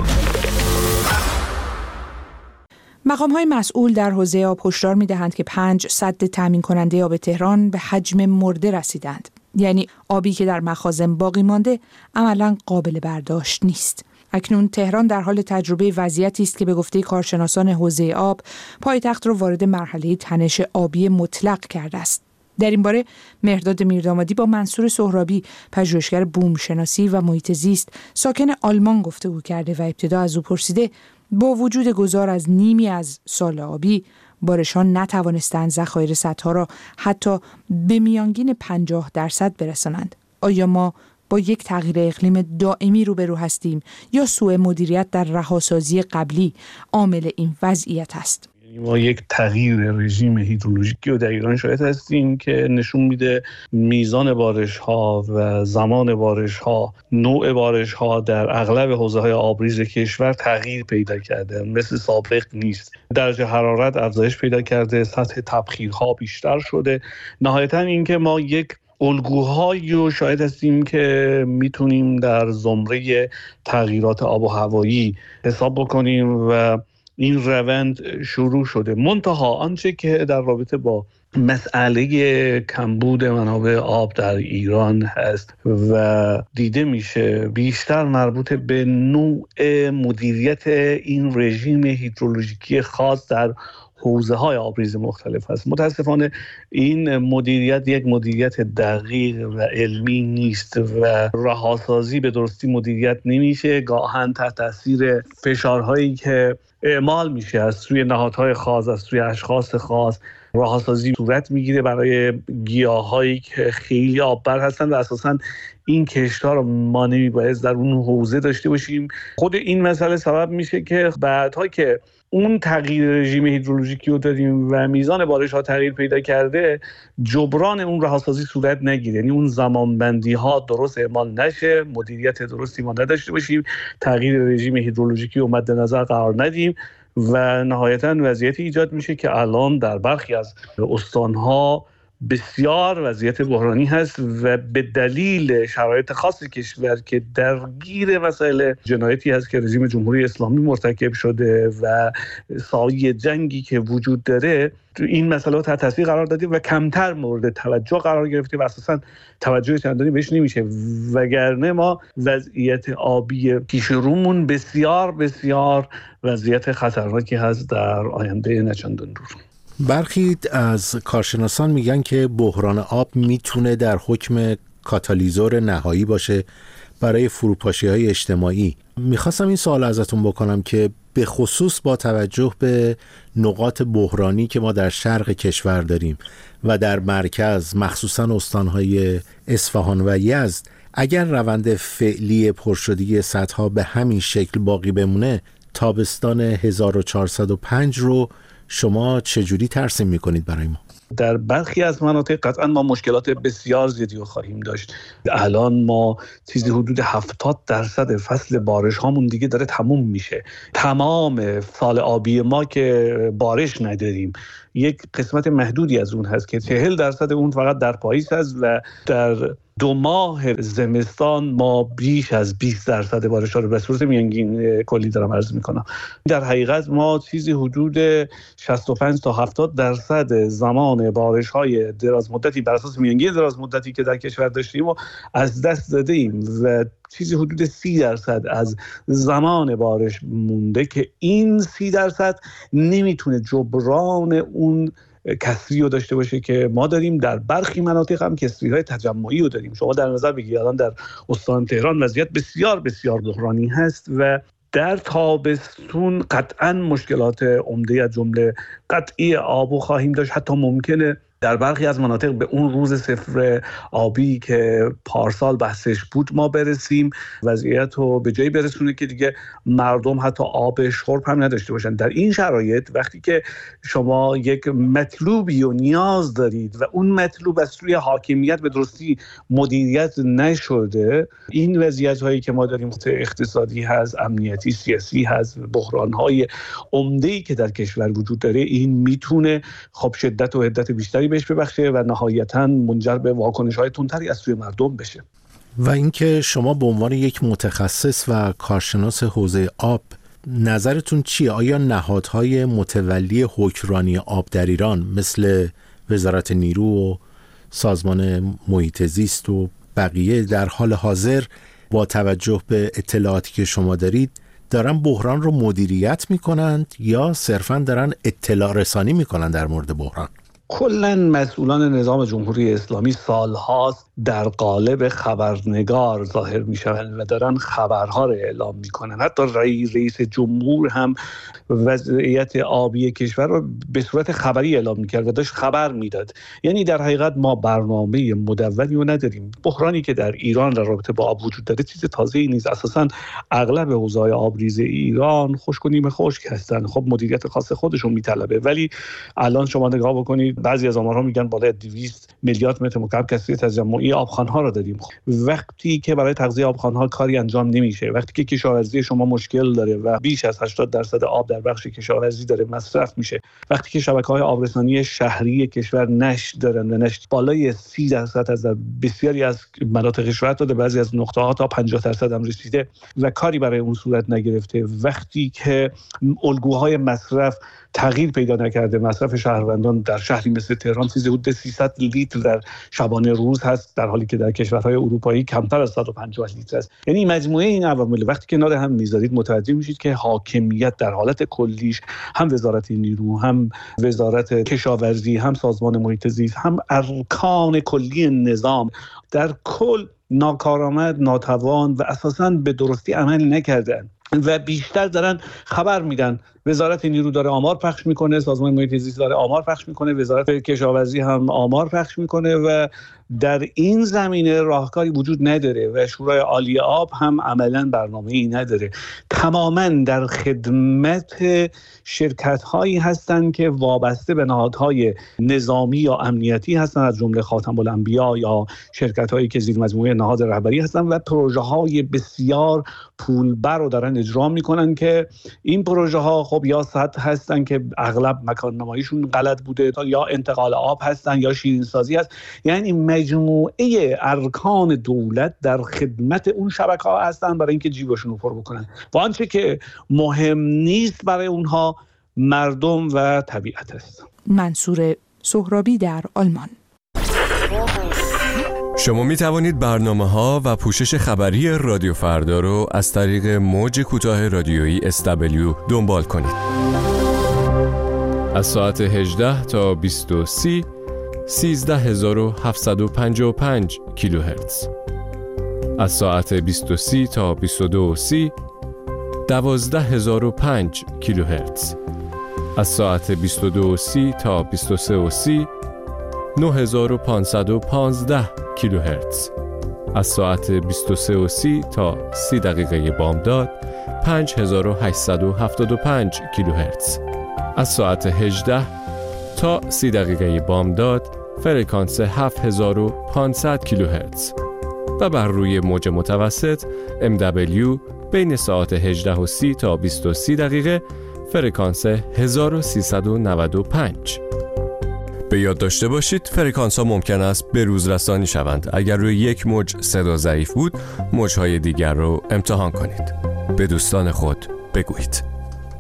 مقام‌های مسئول در حوزه آب هشدار می‌دهند که 5 سد تامین کننده آب تهران به حجم مرده رسیدند. یعنی آبی که در مخازن باقی مانده عملاً قابل برداشت نیست. اکنون تهران در حال تجربه وضعیتی است که به گفته کارشناسان حوزه آب پایتخت را وارد مرحله تنش آبی مطلق کرده است. در این باره مهرداد میردامادی با منصور سهرابی، پژوهشگر بوم شناسی و محیط زیست ساکن آلمان گفتگو کرده و ابتدا از او پرسیده با وجود گذار از نیمی از سال آبی، بارشان نتوانستند ذخایر سدها را حتی به میانگین 50% برسانند. آیا ما با یک تغییر اقلیم دائمی روبرو هستیم یا سوء مدیریت در رهاسازی قبلی عامل این وضعیت است؟ ما یک تغییر رژیم هیدرولوژیکی رو در ایران شاهد هستیم که نشون میده میزان بارش‌ها و زمان بارش‌ها، نوع بارش‌ها در اغلب حوزه‌های آبریز کشور تغییر پیدا کرده، مثل سابق نیست. درجه حرارت افزایش پیدا کرده، سطح تبخیرها بیشتر شده. نهایتاً اینکه ما یک الگوهایی رو شاهد هستیم که میتونیم در زمره تغییرات آب و هوایی حساب بکنیم و این روند شروع شده. منتها آنچه که در رابطه با مسئله کمبود منابع آب در ایران هست و دیده میشه بیشتر مربوط به نوع مدیریت این رژیم هیدرولوژیکی خاص در حوزه‌های آبریز مختلف است. متاسفانه این مدیریت یک مدیریت دقیق و علمی نیست و رهاسازی به درستی مدیریت نمیشه، گاهن تحت تاثیر فشارهایی که اعمال میشه از سوی نهادهای خاص، از سوی اشخاص خاص، رهاسازی صورت میگیره برای گیاهایی که خیلی آببر هستن و اساساً این کشت‌ها رو ما نمیباید در اون حوزه داشته باشیم. خود این مسئله سبب میشه که بعدها که اون تغییر رژیم هیدرولوژیکی رو دادیم و میزان بارش ها تغییر پیدا کرده، جبران اون رهاسازی صورت نگیره، یعنی اون زمانبندی ها درست اعمال نشه، مدیریت درستی ما نداشته باشیم، تغییر رژیم هیدرولوژیکی رو مد نظر قرار ندیم و نهایتاً وضعیتی ایجاد میشه که الان در برخی از استانها بسیار وضعیت بحرانی هست و به دلیل شرایط خاص کشور که درگیر مسائل جنایتی هست که رژیم جمهوری اسلامی مرتکب شده و سایه جنگی که وجود داره، این مسئله تحت تاثیر قرار دادیم و کمتر مورد توجه قرار گرفته و اساساً توجه چندانی بهش نمیشه، وگرنه ما وضعیت آبی پیش رومون بسیار بسیار وضعیت خطرناکی هست در آینده نچندان دور. برخی از کارشناسان میگن که بحران آب میتونه در حکم کاتالیزور نهایی باشه برای فروپاشی‌های اجتماعی. میخواستم این سوال ازتون بکنم که به خصوص با توجه به نقاط بحرانی که ما در شرق کشور داریم و در مرکز، مخصوصاً استانهای اصفهان و یزد، اگر روند فعلی پرشدگی سدها به همین شکل باقی بمونه، تابستان 1405 رو شما چجوری ترسیم میکنید برای ما؟ در برخی از مناطق قطعا ما مشکلات بسیار زیادی رو خواهیم داشت. الان ما چیزی حدود 70% فصل بارش هامون دیگه داره تموم میشه. تمام سال آبی ما که بارش نداریم، یک قسمت محدودی از اون هست که 40% اون فقط در پاییز هست و در 2 ماه زمستان ما بیش از 20% بارش ها رو به صورت میانگین کلی دارم عرض میکنم. در حقیقت ما چیزی حدود 65 تا 70% زمان بارش های دراز مدتی بر اساس میانگین دراز مدتی که در کشور داشتیم و از دست داده ایم و چیزی حدود 30% از زمان بارش مونده که این 30% نمیتونه جبران اون کسری رو داشته باشه که ما داریم. در برخی مناطق هم کسری‌های تجمعی رو داریم. شما در نظر بگیرید الان در استان تهران وضعیت بسیار بسیار بحرانی هست و در تابستون قطعاً مشکلات عمده از جمله قطعی آب خواهیم داشت. حتی ممکنه در برخی از مناطق به اون روز صفر آبی که پارسال بحثش بود ما برسیم، وضعیت رو به جایی برسونه که دیگه مردم حتی آب شرب هم نداشته باشن. در این شرایط وقتی که شما یک مطلوبی و نیاز دارید و اون مطلوب از سوی حاکمیت به درستی مدیریت نشده، این وضعیت هایی که ما داریم اقتصادی هست، امنیتی، سیاسی هست، بحران های عمده‌ای که در کشور وجود داره، این میتونه خب شدت و حدت بیشتری بهش ببخشه و نهایتاً منجر به واکنش‌های تندتری از سوی مردم بشه. و اینکه شما به عنوان یک متخصص و کارشناس حوزه آب نظرتون چیه؟ آیا نهادهای متولی حکمرانی آب در ایران مثل وزارت نیرو و سازمان محیط زیست و بقیه در حال حاضر با توجه به اطلاعاتی که شما دارید دارن بحران رو مدیریت میکنند یا صرفاً دارن اطلاع رسانی میکنن در مورد بحران؟ کلاً مسئولان نظام جمهوری اسلامی سالهاست در قالب خبرنگار ظاهر میشوند و دارن خبرها رو اعلام میکنن. حتی رئیس جمهور هم وضعیت آبی کشور رو به صورت خبری اعلام میکرد و داشت خبر میداد. یعنی در حقیقت ما برنامه مدونی رو نداریم. بحرانی که در ایران در رابطه با آب وجود داره چیز تازه‌ای نیست. اساساً اغلب حوزه‌های آبریز ایران خشک و نیمه خشک هستن. خب مدیریت خاص خودشون میطلبه، ولی الان شما نگاه بکنید بعضی از آمارها میگن بالای 200 میلیارد متر مکعب کثافت تجمعی آبخوان‌ها رو داریم. وقتی که برای تغذیه آبخوان‌ها کاری انجام نمیشه، وقتی که کشاورزی شما مشکل داره و بیش از 80% آب در بخش کشاورزی داره مصرف میشه، وقتی که شبکه‌های آبرسانی شهری کشور نشت دارن و نشت بالای 30% از بسیاری از مناطق کشور داده، بعضی از نقطه‌ها تا 50% هم رسیده و کاری برای اون صورت نگرفته، وقتی که الگوهای مصرف تغییر پیدا نکرده، مصرف شهروندان در شهری مثل تهران چیزی حدود 300 لیتر در شبانه روز هست، در حالی که در کشورهای اروپایی کمتر از 150 لیتر است. یعنی مجموعه این عوامل وقتی کنار هم میذارید متوجه میشید که حاکمیت در حالت کلیش، هم وزارت نیرو، هم وزارت کشاورزی، هم سازمان محیط زیست، هم ارکان کلی نظام در کل ناکارآمد، ناتوان و اساساً به درستی عمل نکردن و بیشتر دارن خبر میدن. وزارت نیرو داره آمار پخش میکنه، سازمان محیط زیست داره آمار پخش میکنه، وزارت کشاورزی هم آمار پخش میکنه و در این زمینه راهکاری وجود نداره و شورای عالی آب هم عملاً برنامه‌ای نداره. تماماً در خدمت شرکت‌هایی هستند که وابسته به نهادهای نظامی یا امنیتی هستند، از جمله خاتم الانبیا یا شرکت‌هایی که زیر مجموعه نهاد رهبری هستند و پروژه‌های بسیار پولبر رو دارن اجرا میکنن که این پروژه‌ها خب یا سطح هستن که اغلب مکان نماییشون غلط بوده، یا انتقال آب هستن یا شیرینسازی هست. یعنی مجموعه ارکان دولت در خدمت اون شبکه‌ها هستن برای اینکه جیبشون رو پر بکنن و آنچه که مهم نیست برای اونها مردم و طبیعت است. منصور سهرابی در آلمان. شما می توانید برنامه‌ها و پوشش خبری رادیو فردا رو از طریق موج کوتاه رادیویی SW دنبال کنید. از ساعت 18 تا 20:30 13755 کیلوهرتز. از ساعت 20:30 تا 22:30 12005 کیلوهرتز. از ساعت 22:30 تا 23:30 9515 کیلوهرتز. از ساعت 23:30 تا 30 دقیقه بامداد 5875 کیلوهرتز. از ساعت 18 تا 30 دقیقه بامداد فرکانس 7500 کیلوهرتز و بر روی موج متوسط MW بین ساعت 18:30 تا 20:30 دقیقه فرکانس 1395. به یاد داشته باشید فرکانس ها ممکن است به روز رسانی شوند. اگر روی یک موج صدا ضعیف بود، موج‌های دیگر رو امتحان کنید. به دوستان خود بگویید.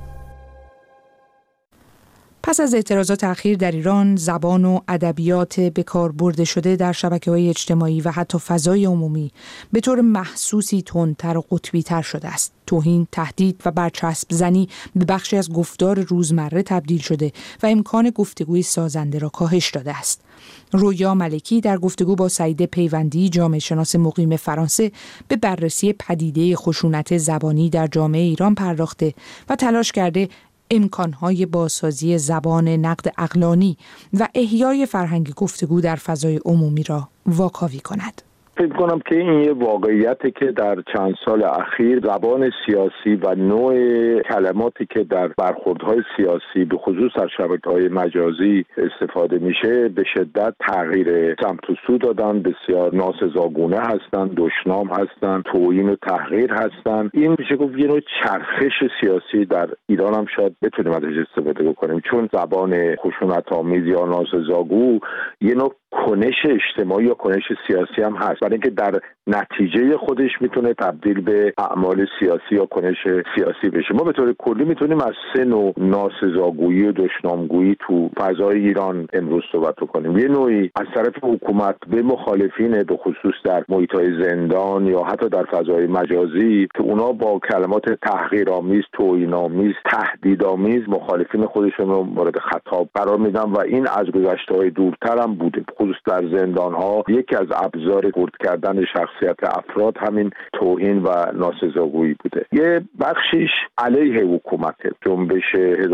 پس از اعتراضات اخیر در ایران، زبان و ادبیات به کار برده شده در شبکه‌های اجتماعی و حتی فضای عمومی به طور محسوسی تندتر و قطبی‌تر شده است. توهین، تهدید و برچسب زنی به بخشی از گفتار روزمره تبدیل شده و امکان گفتگوی سازنده را کاهش داده است. رویا ملکی در گفتگو با سعید پیوندی، جامعه شناس مقیم فرانسه، به بررسی پدیده خشونت زبانی در جامعه ایران پرداخته و تلاش کرده امکانهای بازسازی زبان نقد عقلانی و احیای فرهنگ گفتگو در فضای عمومی را واکاوی کند. فکر کنم که این یه واقعیتی که در چند سال اخیر زبان سیاسی و نوع کلماتی که در برخوردهای سیاسی به خصوص در شبکه‌های مجازی استفاده میشه به شدت تغییر سمت و سو دادن، بسیار ناسزاگونه هستند، دشنام هستند، توهین و تحقیر هستند. این میشه گفت یه نوع چرخش سیاسی در ایران هم شاید بتونیم ازش استفاده بکنیم، چون زبان خشونت‌آمیز یا ناسزاگو یه نوع کنش اجتماعی یا کنش سیاسی هم هست، برای اینکه در نتیجه خودش میتونه تبدیل به اعمال سیاسی یا کنش سیاسی بشه. ما به طور کلی میتونیم از سه نوع ناسزاگویی و دشنامگویی تو فضای ایران امروز صحبت کنیم. یه نوعی از طرف حکومت به مخالفین، به خصوص در محیط‌های زندان یا حتی در فضای مجازی، که اونا با کلمات تحقیرآمیز، توهین‌آمیز، تهدیدآمیز مخالفین خودشون رو مورد خطاب قرار میدن و این از گذشته‌های دورتر هم بوده. خصوص در زندان‌ها یکی از ابزار خرد کردن شخصیت افراد همین توهین و ناسزاگویی بوده. یه بخشیش علیه حکومت. جنبش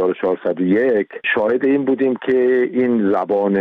1401 شاهد این بودیم که این زبان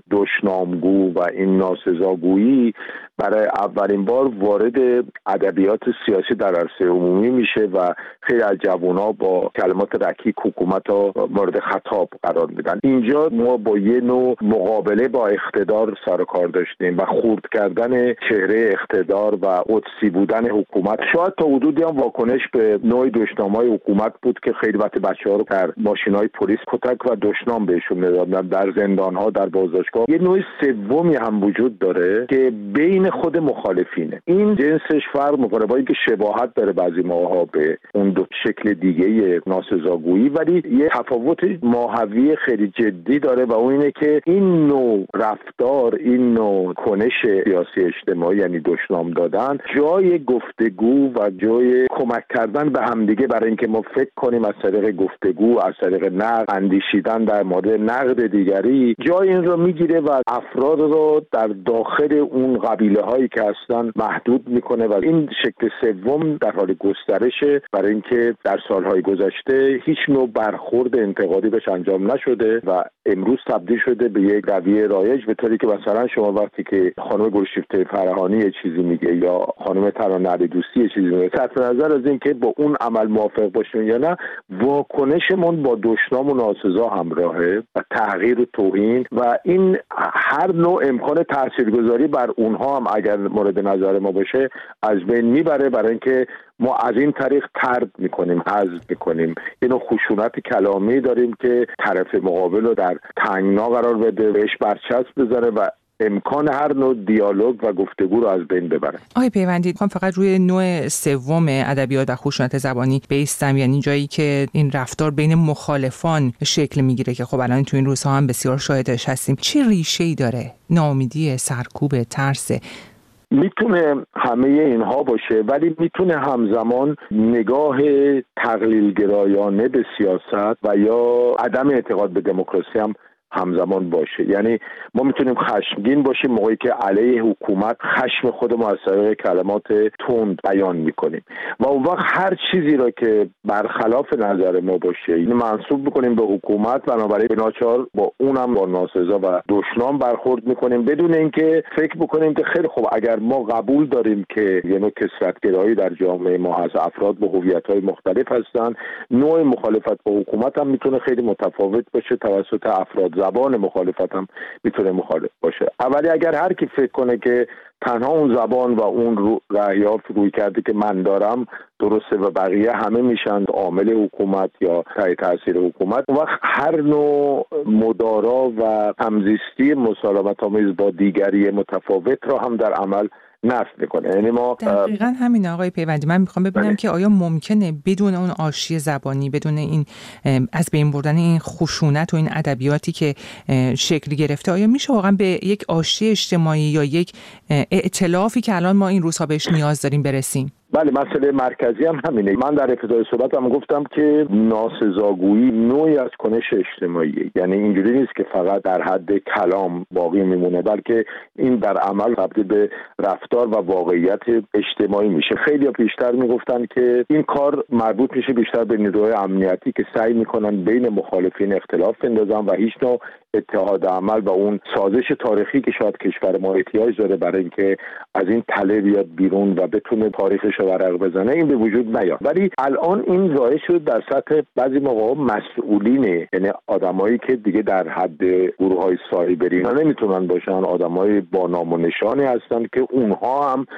دشنامگو و این ناسزاگویی برای اولین بار وارد ادبیات سیاسی در عرصه عمومی میشه و خیلی از جوان‌ها با کلمات رکیک حکومت ها مورد خطاب قرار میدن. اینجا ما با یه نوع مقابله با اقتدار سر و کار داشتیم و خرد کردن چهره اقتدار و قدسی بودن حکومت. شاید تا حدودی هم واکنش به نوع دشنام‌های حکومت بود که خیلی وقت بچه‌ها رو در ماشین‌های پلیس کتک و دشنام بهشون میدادن، در زندان‌ها، در بازداشتگاه. یه نوع سومی هم وجود داره که بین خود مخالفینه. این جنسش فرق می‌کنه با اینکه شباهت داره بعضی ماها به اون دو شکل دیگه ناسزاگویی، ولی یه تفاوت ماهوی خیلی جدی داره و اون اینه که این نوع رفتار، این نوع کنش سیاسی اجتماعی یعنی دشنام دادن، جای گفتگو و جای کمک کردن به همدیگه برای اینکه ما فکر کنیم از طریق گفتگو، از طریق نقد، اندیشیدن در مورد نقد دیگری، جای این رو میگیره و افراد رو در داخل اون قبیله هایی که هستن محدود میکنه و این شکل سوم در حال گسترشه، برای اینکه در سالهای گذشته هیچ نوع برخورد انتقادی بهش انجام نشده و امروز تبدیل شده به یک رویه رایج، به طوری که مثلا شما وقتی که خانم گلشیفته فرهانی یه چیزی میگه یا خانم ترانه علیدوستی یه چیزی میگه، صرف نظر از این که با اون عمل موافق باشون یا نه، واکنشمون با دشنام و ناسزا همراهه و تحقیر و توهین و این هر نوع امکان تاثیرگذاری بر اونها هم اگر مورد نظر ما باشه از بین میبره، برای اینکه ما از این طریق طرد میکنیم، حذف میکنیم. اینو خشونت کلامی داریم که طرف مقابل رو در تنگنا قرار بده، بهش برچسب بذاره و امکان هر نوع دیالوگ و گفتگو رو از بین ببره. آقای پیوندی، میخوام فقط روی نوع سوم ادبیات و خشونت زبانی بیستم، یعنی جایی که این رفتار بین مخالفان شکل میگیره که خب الان تو این روزها هم بسیار شاهدش هستیم. چه ریشه‌ای داره؟ ناامیدی، سرکوب، ترس؟ میتونه همه اینها باشه، ولی میتونه همزمان نگاه تقلیل‌گرایانه به سیاست و یا عدم اعتقاد به دموکراسی هم همزمان باشه. یعنی ما میتونیم خشمگین باشیم موقعی که علیه حکومت خشم خودمون از طریق کلمات تند بیان میکنیم و اون وقت هر چیزی را که برخلاف نظر ما باشه اینو منسوب میکنیم به حکومت، بنابراین ناچار با اونم با ناسزا و دشنام برخورد میکنیم بدون اینکه فکر بکنیم که خیلی خوب اگر ما قبول داریم که یه نوع کثرت‌گرایی در جامعه ما هست، افراد با هویت‌های مختلف هستن، نوع مخالفت با حکومت هم میتونه خیلی متفاوت باشه توسط افراد، زبان مخالفت هم میتونه مخالف باشه. اولی اگر هر کی فکر کنه که تنها اون زبان و اون رأی‌ها روی کرده که من دارم درسته و بقیه همه میشن عامل حکومت یا تحت تاثیر حکومت، اون وقت هر نوع مدارا و همزیستی مسالمت‌آمیز با دیگری متفاوت را هم در عمل نفی میکنه. یعنی ما دقیقاً همین آقای پیوندی، من میخوام ببینم که آیا ممکنه بدون اون آشتی زبانی، بدون این از بین بردن این خشونت و این ادبیاتی که شکل گرفته، آیا میشه واقعا به یک آشتی اجتماعی یا یک ائتلافی که الان ما این روزها بهش نیاز داریم برسیم؟ بله، مسئله مرکزی هم همینه. من در ابتدای صحبتم گفتم که ناسزاگویی نوعی از کنش اجتماعیه، یعنی اینجوری نیست که فقط در حد کلام باقی میمونه، بلکه این در عمل تبدیل به رفتار و واقعیت اجتماعی میشه. خیلی بیشتر میگفتن که این کار مربوط میشه بیشتر به نیروهای امنیتی که سعی میکنن بین مخالفین اختلاف بندازن و هیچ نوع اتحاد عمل و اون سازش تاریخی که شاید کشور ما احتیاج داره برای اینکه از این تله بیاد بیرون و بتونه تاریخش رو ورق بزنه، این به وجود نیاد. ولی الان این ظاهر شد در سطح بعضی موقع مسئولینه، یعنی آدمایی که دیگه در حد گروه‌های سایبری نمیتونن باشن، آدمای با نام و نشانی هستن که اونها هم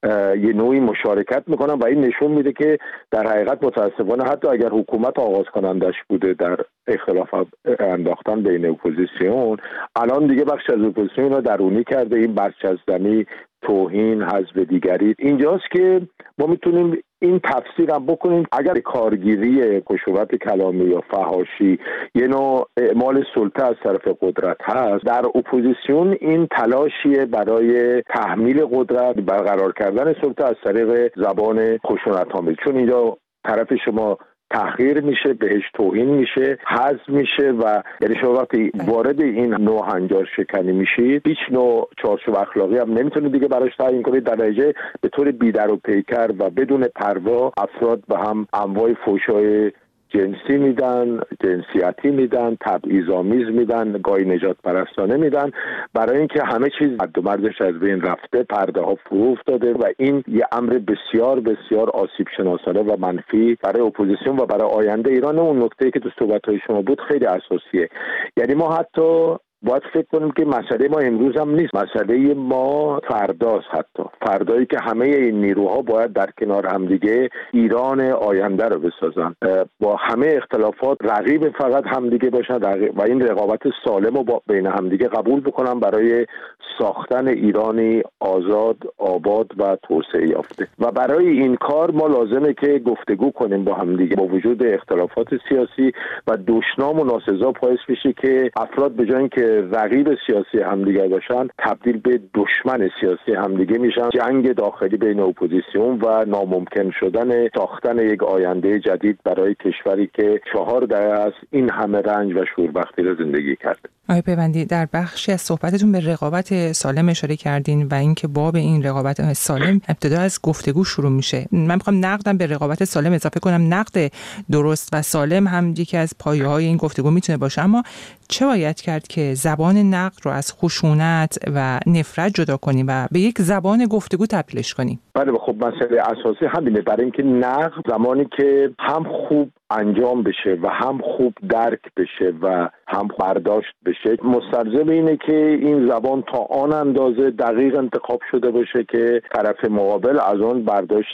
یه نوعی مشارکت میکنن و این نشون میده که در حقیقت متاسفانه حتی اگر حکومت آغاز کنندش بوده در اختلاف انداختن بین اپوزیسیون، الان دیگه بخش از اپوزیسیون رو درونی کرده. این برچسب‌زنی، توهین، حزب دیگری اینجاست که ما میتونیم این تفسیر هم بکنیم. اگر کارگیری خشونت کلامی یا فحاشی یه نوع اعمال سلطه از طرف قدرت هست، در اپوزیسیون این تلاشیه برای تحمیل قدرت، برقرار کردن سلطه از طریق زبان خشونت‌آمیز، چون اینجا طرف شما تحقیر میشه، بهش توهین میشه، حذف میشه و یعنی شما وقتی وارد این نوع هنجار شکنی میشید هیچ نوع چارچوب اخلاقی هم نمیتونید دیگه براش تعیین کنید. در نتیجه به طور بی‌در و پیکر و بدون پروا افراد به هم انواع فحشای جنسی میدن، جنسیتی میدن، تبعیض‌آمیز میدن، گاهی نجات پرستانه میدن، برای اینکه همه چیز حد و مرزش از بین رفته، پرده ها فرو افتاده و این یه امر بسیار بسیار آسیب شناسانه و منفی برای اپوزیسیون و برای آینده ایران. اون نکته‌ای که تو صحبت‌های شما بود خیلی اساسیه. یعنی ما حتی باید فکر کنیم که مسئله ما امروز هم نیست، مسئله ما فرداست. حتی فردایی که همه این نیروها باید در کنار همدیگه ایران آینده رو بسازن، با همه اختلافات رقیب فقط همدیگه باشن و این رقابت سالم رو بین همدیگه قبول بکنن برای ساختن ایرانی آزاد، آباد و توسعه یافته. و برای این کار ما لازمه که گفتگو کنیم با همدیگه. با وجود اختلافات سیاسی و دشنام و ناسزا باعث میشه که افراد به جای اینکه رقیب سیاسی همدیگه باشن تبدیل به دشمن سیاسی همدیگه میشن. جنگ داخلی بین اپوزیسیون و ناممکن شدن ساختن یک آینده جدید برای کشوری که 4 دهه است این همه رنج و شوربختی رو زندگی کرده. آقای پیوندی، در بخشی از صحبتتون به رقابت سالم اشاره کردین و اینکه باب این رقابت سالم ابتدا از گفتگو شروع میشه. من میخوام نقدم به رقابت سالم اضافه کنم. نقد درست و سالم هم یکی از پایه‌های این گفتگو میتونه باشه، اما چه باید کرد که زبان نقد رو از خشونت و نفرت جدا کنیم و به یک زبان گفتگو تبدیلش کنیم؟ بله، خب مسئله اساسی همینه. برای اینکه نقد زمانی که هم خوب انجام بشه و هم خوب درک بشه و هم برداشت بشه، مستلزم اینه که این زبان تا آن اندازه دقیق انتخاب شده باشه که طرف مقابل از آن برداشت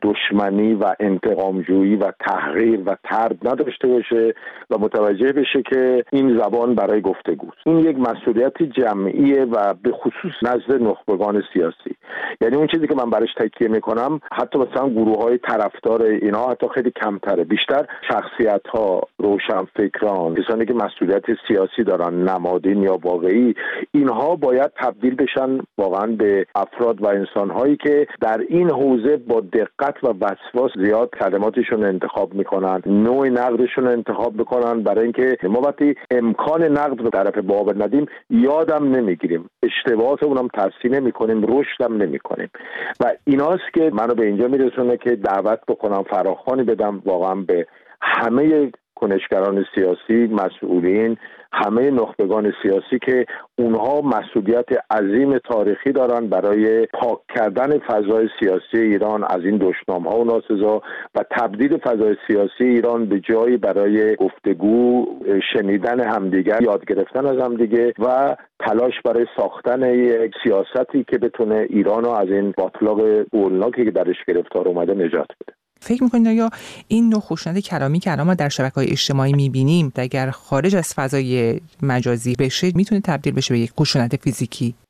دشمنی و انتقامجویی و تحقیر و طرد نداشته باشه و متوجه بشه که این زبان برای گفتگوست. این یک مسئولیت جمعیه و به خصوص نزد نخبگان سیاسی. یعنی اون چیزی که من براش تکیه میکنم، حتی مثلا گروه‌های طرفدار اینا حتی خیلی کمتره، بیشتر شخصیت‌ها، روشنفکران، کسانی که مسئولیت سیاسی دارن، نمادین یا واقعی، اینها باید تبدیل بشن واقعا به افراد و انسان‌هایی که در این حوزه با دقت و وسواس زیاد کلماتشون انتخاب میکنن، نوع نقدشون انتخاب میکنن، برای اینکه ما وقتی امکان نقد رو طرف مقابل ندیم یادم نمیگیریم، اشتباهاتمون هم تصحیح نمی‌کنیم، رشد هم نمی‌کنیم. و ایناست که منو به اینجا میرسونه که دعوت بکنم، فراخوانی بدم واقعا به همه کنشگران سیاسی، مسئولین، همه نخبگان سیاسی که اونها مسئولیت عظیم تاریخی دارن برای پاک کردن فضای سیاسی ایران از این دشنام‌ها و ناسزا و تبدیل فضای سیاسی ایران به جایی برای گفتگو، شنیدن همدیگر، یاد گرفتن از همدیگه و تلاش برای ساختن یک سیاستی که بتونه ایران رو از این باطلاق هولناکی که درش گرفتار اومده نجات بده. فکر می‌کنید یا این نوع خشونت کلامی که الان ما در شبکه‌های اجتماعی می‌بینیم اگر خارج از فضای مجازی بشه میتونه تبدیل بشه به یک خشونت فیزیکی؟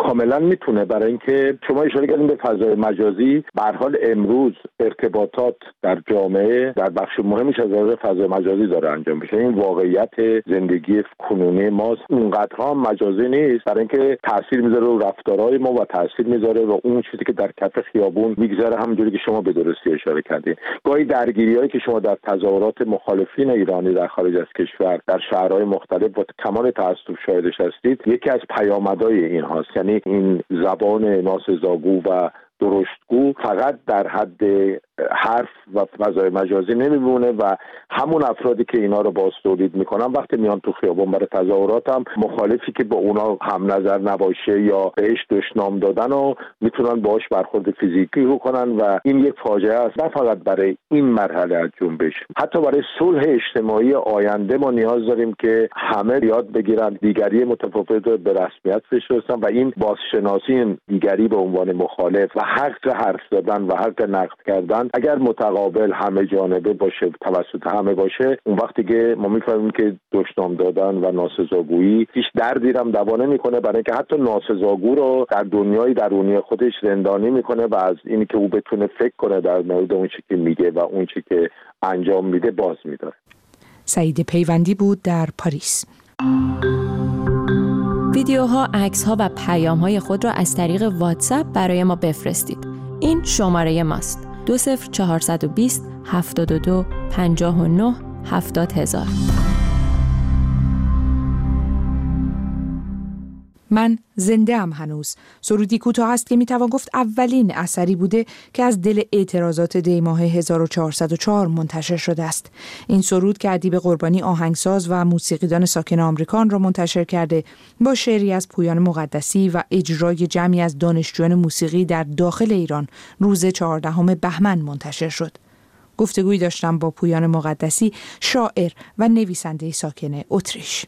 کاملا میتونه، برای اینکه شما اشاره کردین به فضای مجازی. به هر حال امروز ارتباطات در جامعه در بخش مهمش از فضای مجازی داره انجام میشه. این واقعیت زندگی کنونی ماست، اونقدرها مجازی نیست، برای اینکه تاثیر میذاره رو رفتارهای ما و تاثیر میذاره و اون چیزی که در کف خیابون میگذره، همونجوری که شما به درستی اشاره کردین. گاهی درگیریایی که شما در تظاهرات مخالفین ایرانی در خارج از کشور در شهرهای مختلف با کمال تأسف شاهدش هستید، یکی از پیامدهای این هاست. یعنی این زبان ناسزاگو و درشتگو فقط در حد حرف و فضای مجازی نمیمونه و همون افرادی که اینا رو باز تولید میکنن وقتی میان تو خیابون برای تظاهرات هم مخالفی که با اونا هم نظر نباشه یا بهش دشنام دادن و میتونن باهاش برخورد فیزیکی رو کنن و این یک فاجعه است، نه فقط برای این مرحله از جنبش، حتی برای صلح اجتماعی آینده ما نیاز داریم که همه یاد بگیرن دیگری متفاوت رو به رسمیت بشناسن و این بازشناسی دیگری به عنوان مخالف و حق حرف زدن و حق نقد کردن اگر متقابل همه جانبه باشه، توسط همه باشه، اون وقتی که ما میفهمیم که دشنام دادن و ناسزاگویی هیچ دردی هم دوا نمیکنه، برای اینکه حتی ناسزاگو رو در دنیای درونی خودش زندانی میکنه و از اینی که او بتونه فکر کنه در مورد اون چیزی که میگه و اون چیزی که انجام میده باز میداره. سعید پیوندی بود در پاریس. ویدیوها، عکس‌ها و پیام‌های خود را از طریق واتساپ برای ما بفرستید. این شماره ماست: 20420 72 59 70000. من زنده ام هنوز. سرودی کوتاه است که میتوان گفت اولین اثری بوده که از دل اعتراضات دی ماه 1404 منتشر شده است. این سرود که ادیب قربانی آهنگساز و موسیقیدان ساکن آمریکا را منتشر کرده، با شعری از پویان مقدسی و اجرای جمعی از دانشجویان موسیقی در داخل ایران روز 14 بهمن منتشر شد. گفتگویی داشتم با پویان مقدسی، شاعر و نویسنده ساکن اتریش.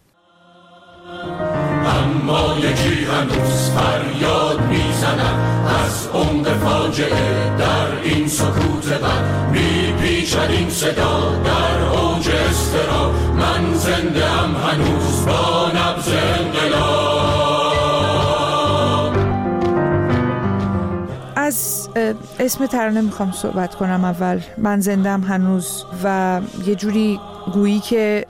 اما یکی هنوز فریاد میزند از عمق فاجعه در این سکوت بد، میپیچد این صدا در اوج اضطراب. من زنده ام هنوز با نبض انقلاب. از اسم ترانه میخوام صحبت کنم اول. من زنده ام هنوز و یه جوری گویی که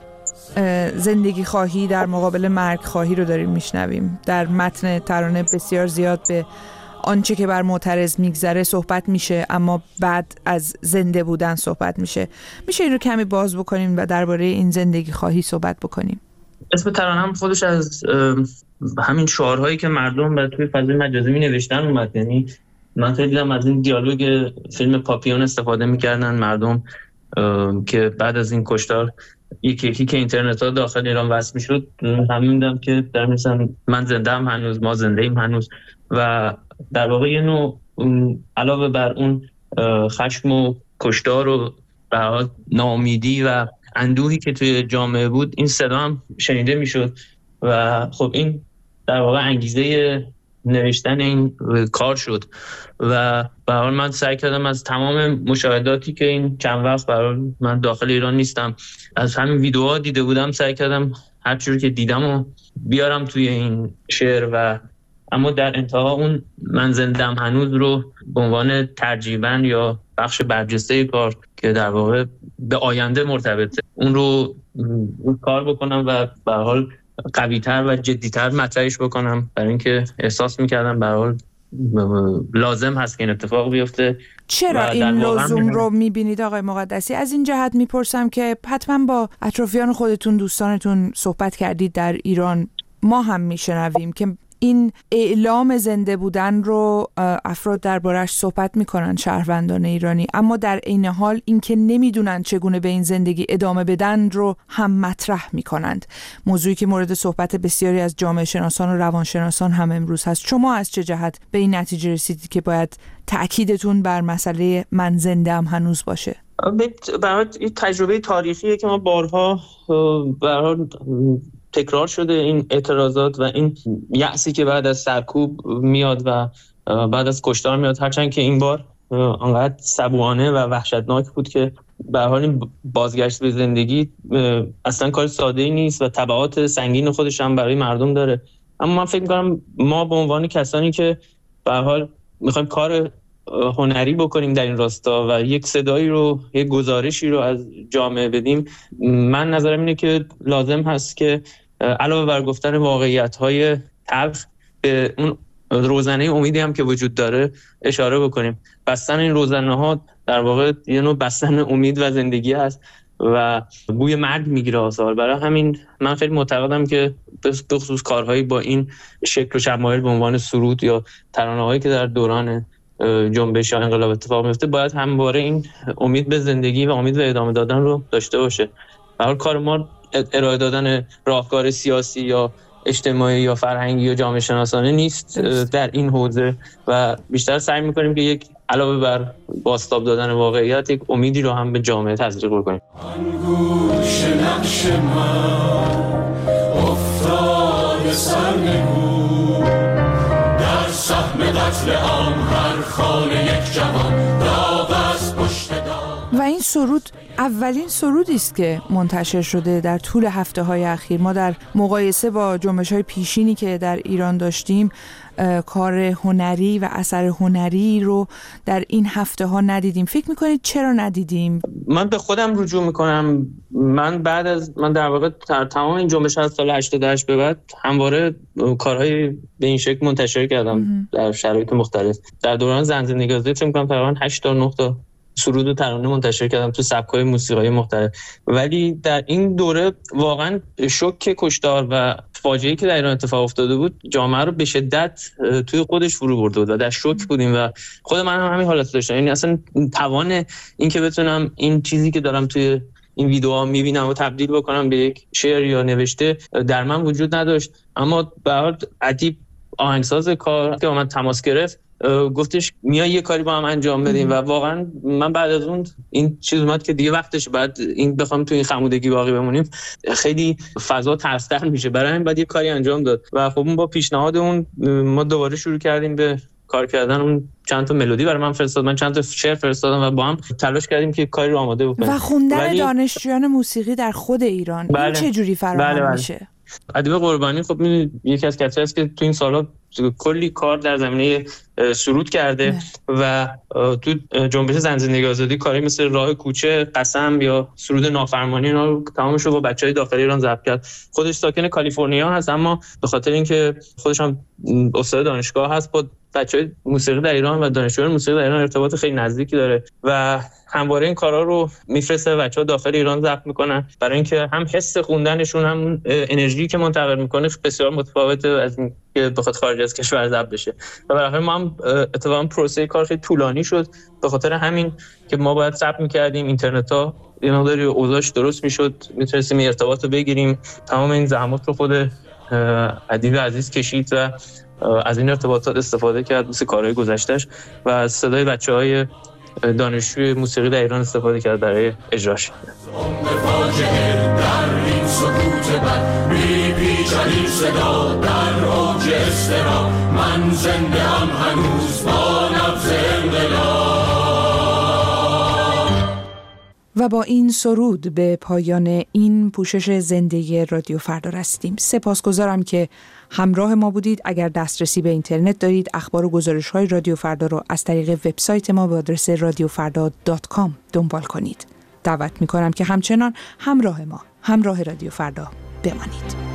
زندگی خواهی در مقابل مرگ خواهی رو داریم میشنویم. در متن ترانه بسیار زیاد به آنچه که بر معترض میگذره صحبت میشه، اما بعد از زنده بودن صحبت میشه. میشه این رو کمی باز بکنیم و درباره این زندگی خواهی صحبت بکنیم؟ اسم ترانه هم خودش از همین شعارهایی که مردم توی فضای مجازی می نوشتن اومد. یعنی من خیلی دیدم از این دیالوگ فیلم پاپیون استفاده میکردن مردم که بعد از این کشتار یکی که اینترنت ها داخل ایران وصل میشد، همین دیدم که در مثلا من زنده ام هنوز، ما زنده ایم هنوز، و در واقع یه نوع علاوه بر اون خشم و کشتار و ناامیدی و اندوهی که توی جامعه بود، این صدا هم شنیده میشد و خب این در واقع انگیزه نوشتن این کار شد. و به هر حال من سعی کردم از تمام مشاهداتی که این چند وقت برای من داخل ایران نیستم از همین ویدیوها دیده بودم، سعی کردم هر چیزی که دیدم و بیارم توی این شعر. و اما در انتها اون من زندم هنوز رو به عنوان ترجیباً یا بخش برجسته کار که در واقع به آینده مرتبطه، اون رو کار بکنم و به هر حال قوی‌تر و جدی‌تر مطرحش بکنم، برای اینکه احساس می‌کردم به هر حال لازم هست که این اتفاق بیفته. چرا این لزوم رو می‌بینید آقای مقدسی؟ از این جهت می‌پرسم که حتما با اطرافیان خودتون، دوستانتون صحبت کردید در ایران. ما هم میشنویم که این اعلام زنده بودن رو افراد دربارش صحبت میکنن، شهروندان ایرانی، اما در عین حال این که نمیدونن چگونه به این زندگی ادامه بدن رو هم مطرح میکنند. موضوعی که مورد صحبت بسیاری از جامعه شناسان و روانشناسان هم امروز هست. شما از چه جهت به این نتیجه رسیدید که باید تأکیدتون بر مسئله من زنده ام هنوز باشه؟ برای تجربه تاریخیه که ما بارها برای تکرار شده این اعتراضات و این یأسی که بعد از سرکوب میاد و بعد از کشتار میاد، هرچند که این بار انقدر سبوانه و وحشتناک بود که به هر حال این بازگشت به زندگی اصلا کار ساده‌ای نیست و تبعات سنگین خودش هم برای مردم داره. اما من فکر می‌کنم ما به عنوان کسانی که به هر حال می‌خوایم کار هنری بکنیم در این راستا و یک صدایی رو، یک گزارشی رو از جامعه بدیم، من نظرم اینه که لازم هست که علاوه بر گفتن واقعیت‌های تلخ به اون روزنه امیدی هم که وجود داره اشاره بکنیم. بستن این روزنه‌ها در واقع یه نوع بستن امید و زندگی هست و بوی مرگ میگیره آثار. برای همین من خیلی معتقدم که به خصوص کارهایی با این شکل و شمایل به عنوان سرود یا ترانه‌هایی که در دوران جنبش یا انقلاب اتفاق میفته باید همواره این امید به زندگی و امید به ادامه دادن رو داشته باشه. به هر کار ما ارائه دادن راهکار سیاسی یا اجتماعی یا فرهنگی یا جامعه شناسانه نیست در این حوزه و بیشتر سعی می‌کنیم که یک علاوه بر بازتاب دادن واقعیت یک امیدی رو هم به جامعه تزریق بکنیم. انگوش نقش من افتاد سرنگون در سهم قتل عام هر خانه یک جوان داغ از پشت داغ. و این سرود اولین سرودی است که منتشر شده در طول هفته‌های اخیر. ما در مقایسه با جنبش‌های پیشینی که در ایران داشتیم کار هنری و اثر هنری رو در این هفته‌ها ندیدیم. فکر می‌کنید چرا ندیدیم؟ من به خودم رجوع می‌کنم. من در واقع تمام این جنبش از سال 88 به بعد همواره کارهای به این شکل منتشر کردم در شرایط مختلف. در دوران زن زندگی آزادی فکر می‌کنم تقریباً 8 تا 9 تا سرود و ترانه منتشر کردم تو سبک‌های موسیقایی مختلف. ولی در این دوره واقعا شوک کشتار و فاجعه‌ای که در ایران اتفاق افتاده بود جامعه رو به شدت توی خودش فرو برده بود و در شوک بودیم و خود من هم همین حالت داشتم. یعنی اصلا توان این که بتونم این چیزی که دارم توی این ویدیوها می‌بینم و تبدیل بکنم به یک شعر یا نوشته در من وجود نداشت. اما به هر حال ادیب آهنگساز کار که با من تماس گرفت گفتش میای یه کاری با هم انجام بدیم و واقعا من بعد از اون این چیز اومد که دیگه وقتش بعد این بخوام تو این خمودگی باقی بمونیم خیلی فضا ترس‌تر میشه. برای همین بعد یه کاری انجام داد و خب با پیشنهاد اون ما دوباره شروع کردیم به کار کردن. اون چند تا ملودی برای من فرستاد، من چند تا شعر فرستادم و با هم تلاش کردیم که کاری رو آماده بکنیم. و خوندن دانشجویان موسیقی در خود ایران این چه جوری فراهم میشه؟ ادیب قربانی خب می‌دونید یکی از کسایی است که تو این سال‌ها کلی کار در زمینه سرود کرده و تو جنبش زن زندگی آزادی کاری مثل راه کوچه، قسم یا سرود نافرمانی اینا رو تمامش رو با بچهای داخل ایران ضبط کرد. خودش ساکن کالیفرنیا هست اما به خاطر اینکه خودش هم استاد دانشگاه هست با بچهای موسیقی در ایران و دانشجویان موسیقی در ایران ارتباط خیلی نزدیکی داره و همواره این کارا رو میفرسته بچه‌ها داخل ایران ضبط میکنن برای اینکه هم حس خوندنشون هم انرژی که منتقل میکنه بسیار متفاوته از این که بخواد خارج از کشور ضبط بشه. و برای ما هم اتفاقا پروسه کار خیلی طولانی شد به خاطر همین که ما باید ضبط میکردیم، اینترنت‌ها یه مقداری اوضاعش درست میشد، میتونستیم ارتباط رو بگیریم. تمام این زحمات رو خود ادیب عزیز کشید و از این ارتباطات استفاده کرد مثل کارهای گذشته‌اش و از صدای بچه‌های دانشجوی موسیقی در ایران استفاده کرد برای اجراش. در این سکوت بد میپیچد این صدا در اوج اضطراب من زنده هم هنوز با نبض انقلاب. و با این سرود به پایان این پوشش زنده رادیو فردا رسیدیم. سپاسگزارم که همراه ما بودید. اگر دسترسی به اینترنت دارید اخبار و گزارش‌های رادیو فردا رو از طریق وبسایت ما به آدرس radiofarda.com دنبال کنید. دعوت می‌کنم که همچنان همراه رادیو فردا بمانید.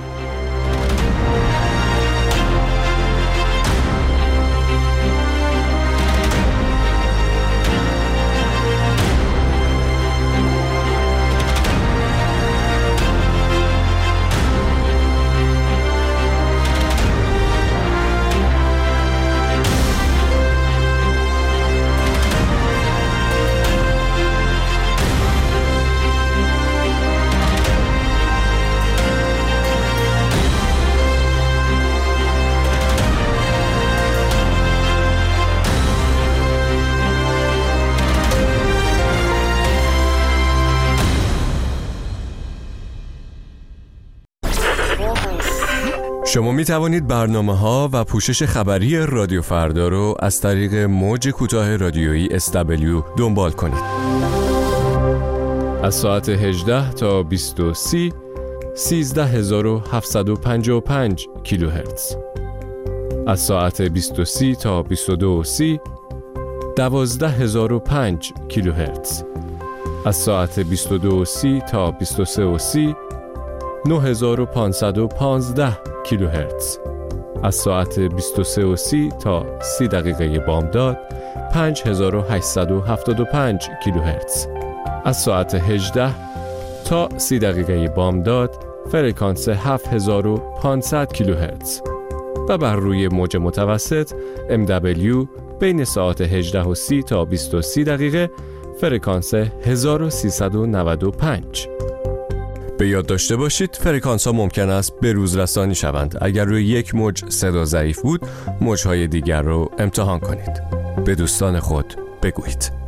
شما می توانید برنامه‌ها و پوشش خبری رادیو فردا رو از طریق موج کوتاه رادیویی SW دنبال کنید. از ساعت 18 تا 20:30 13755 کیلوهرتز. از ساعت 23 تا 22:30 12005 کیلوهرتز. از ساعت 22:30 تا 23:30 9515 کیلوهرتز. از ساعت 23:30 تا 30 دقیقه بامداد 5875 کیلوهرتز. از ساعت 18 تا 30 دقیقه بامداد فرکانس 7500 کیلوهرتز و بر روی موج متوسط MW بین ساعت 18:30 تا 20:30 دقیقه فرکانس 1395. به یاد داشته باشید فرکانس ها ممکن است به روز رسانی شوند. اگر روی یک موج صدا ضعیف بود، موج‌های دیگر رو امتحان کنید. به دوستان خود بگویید.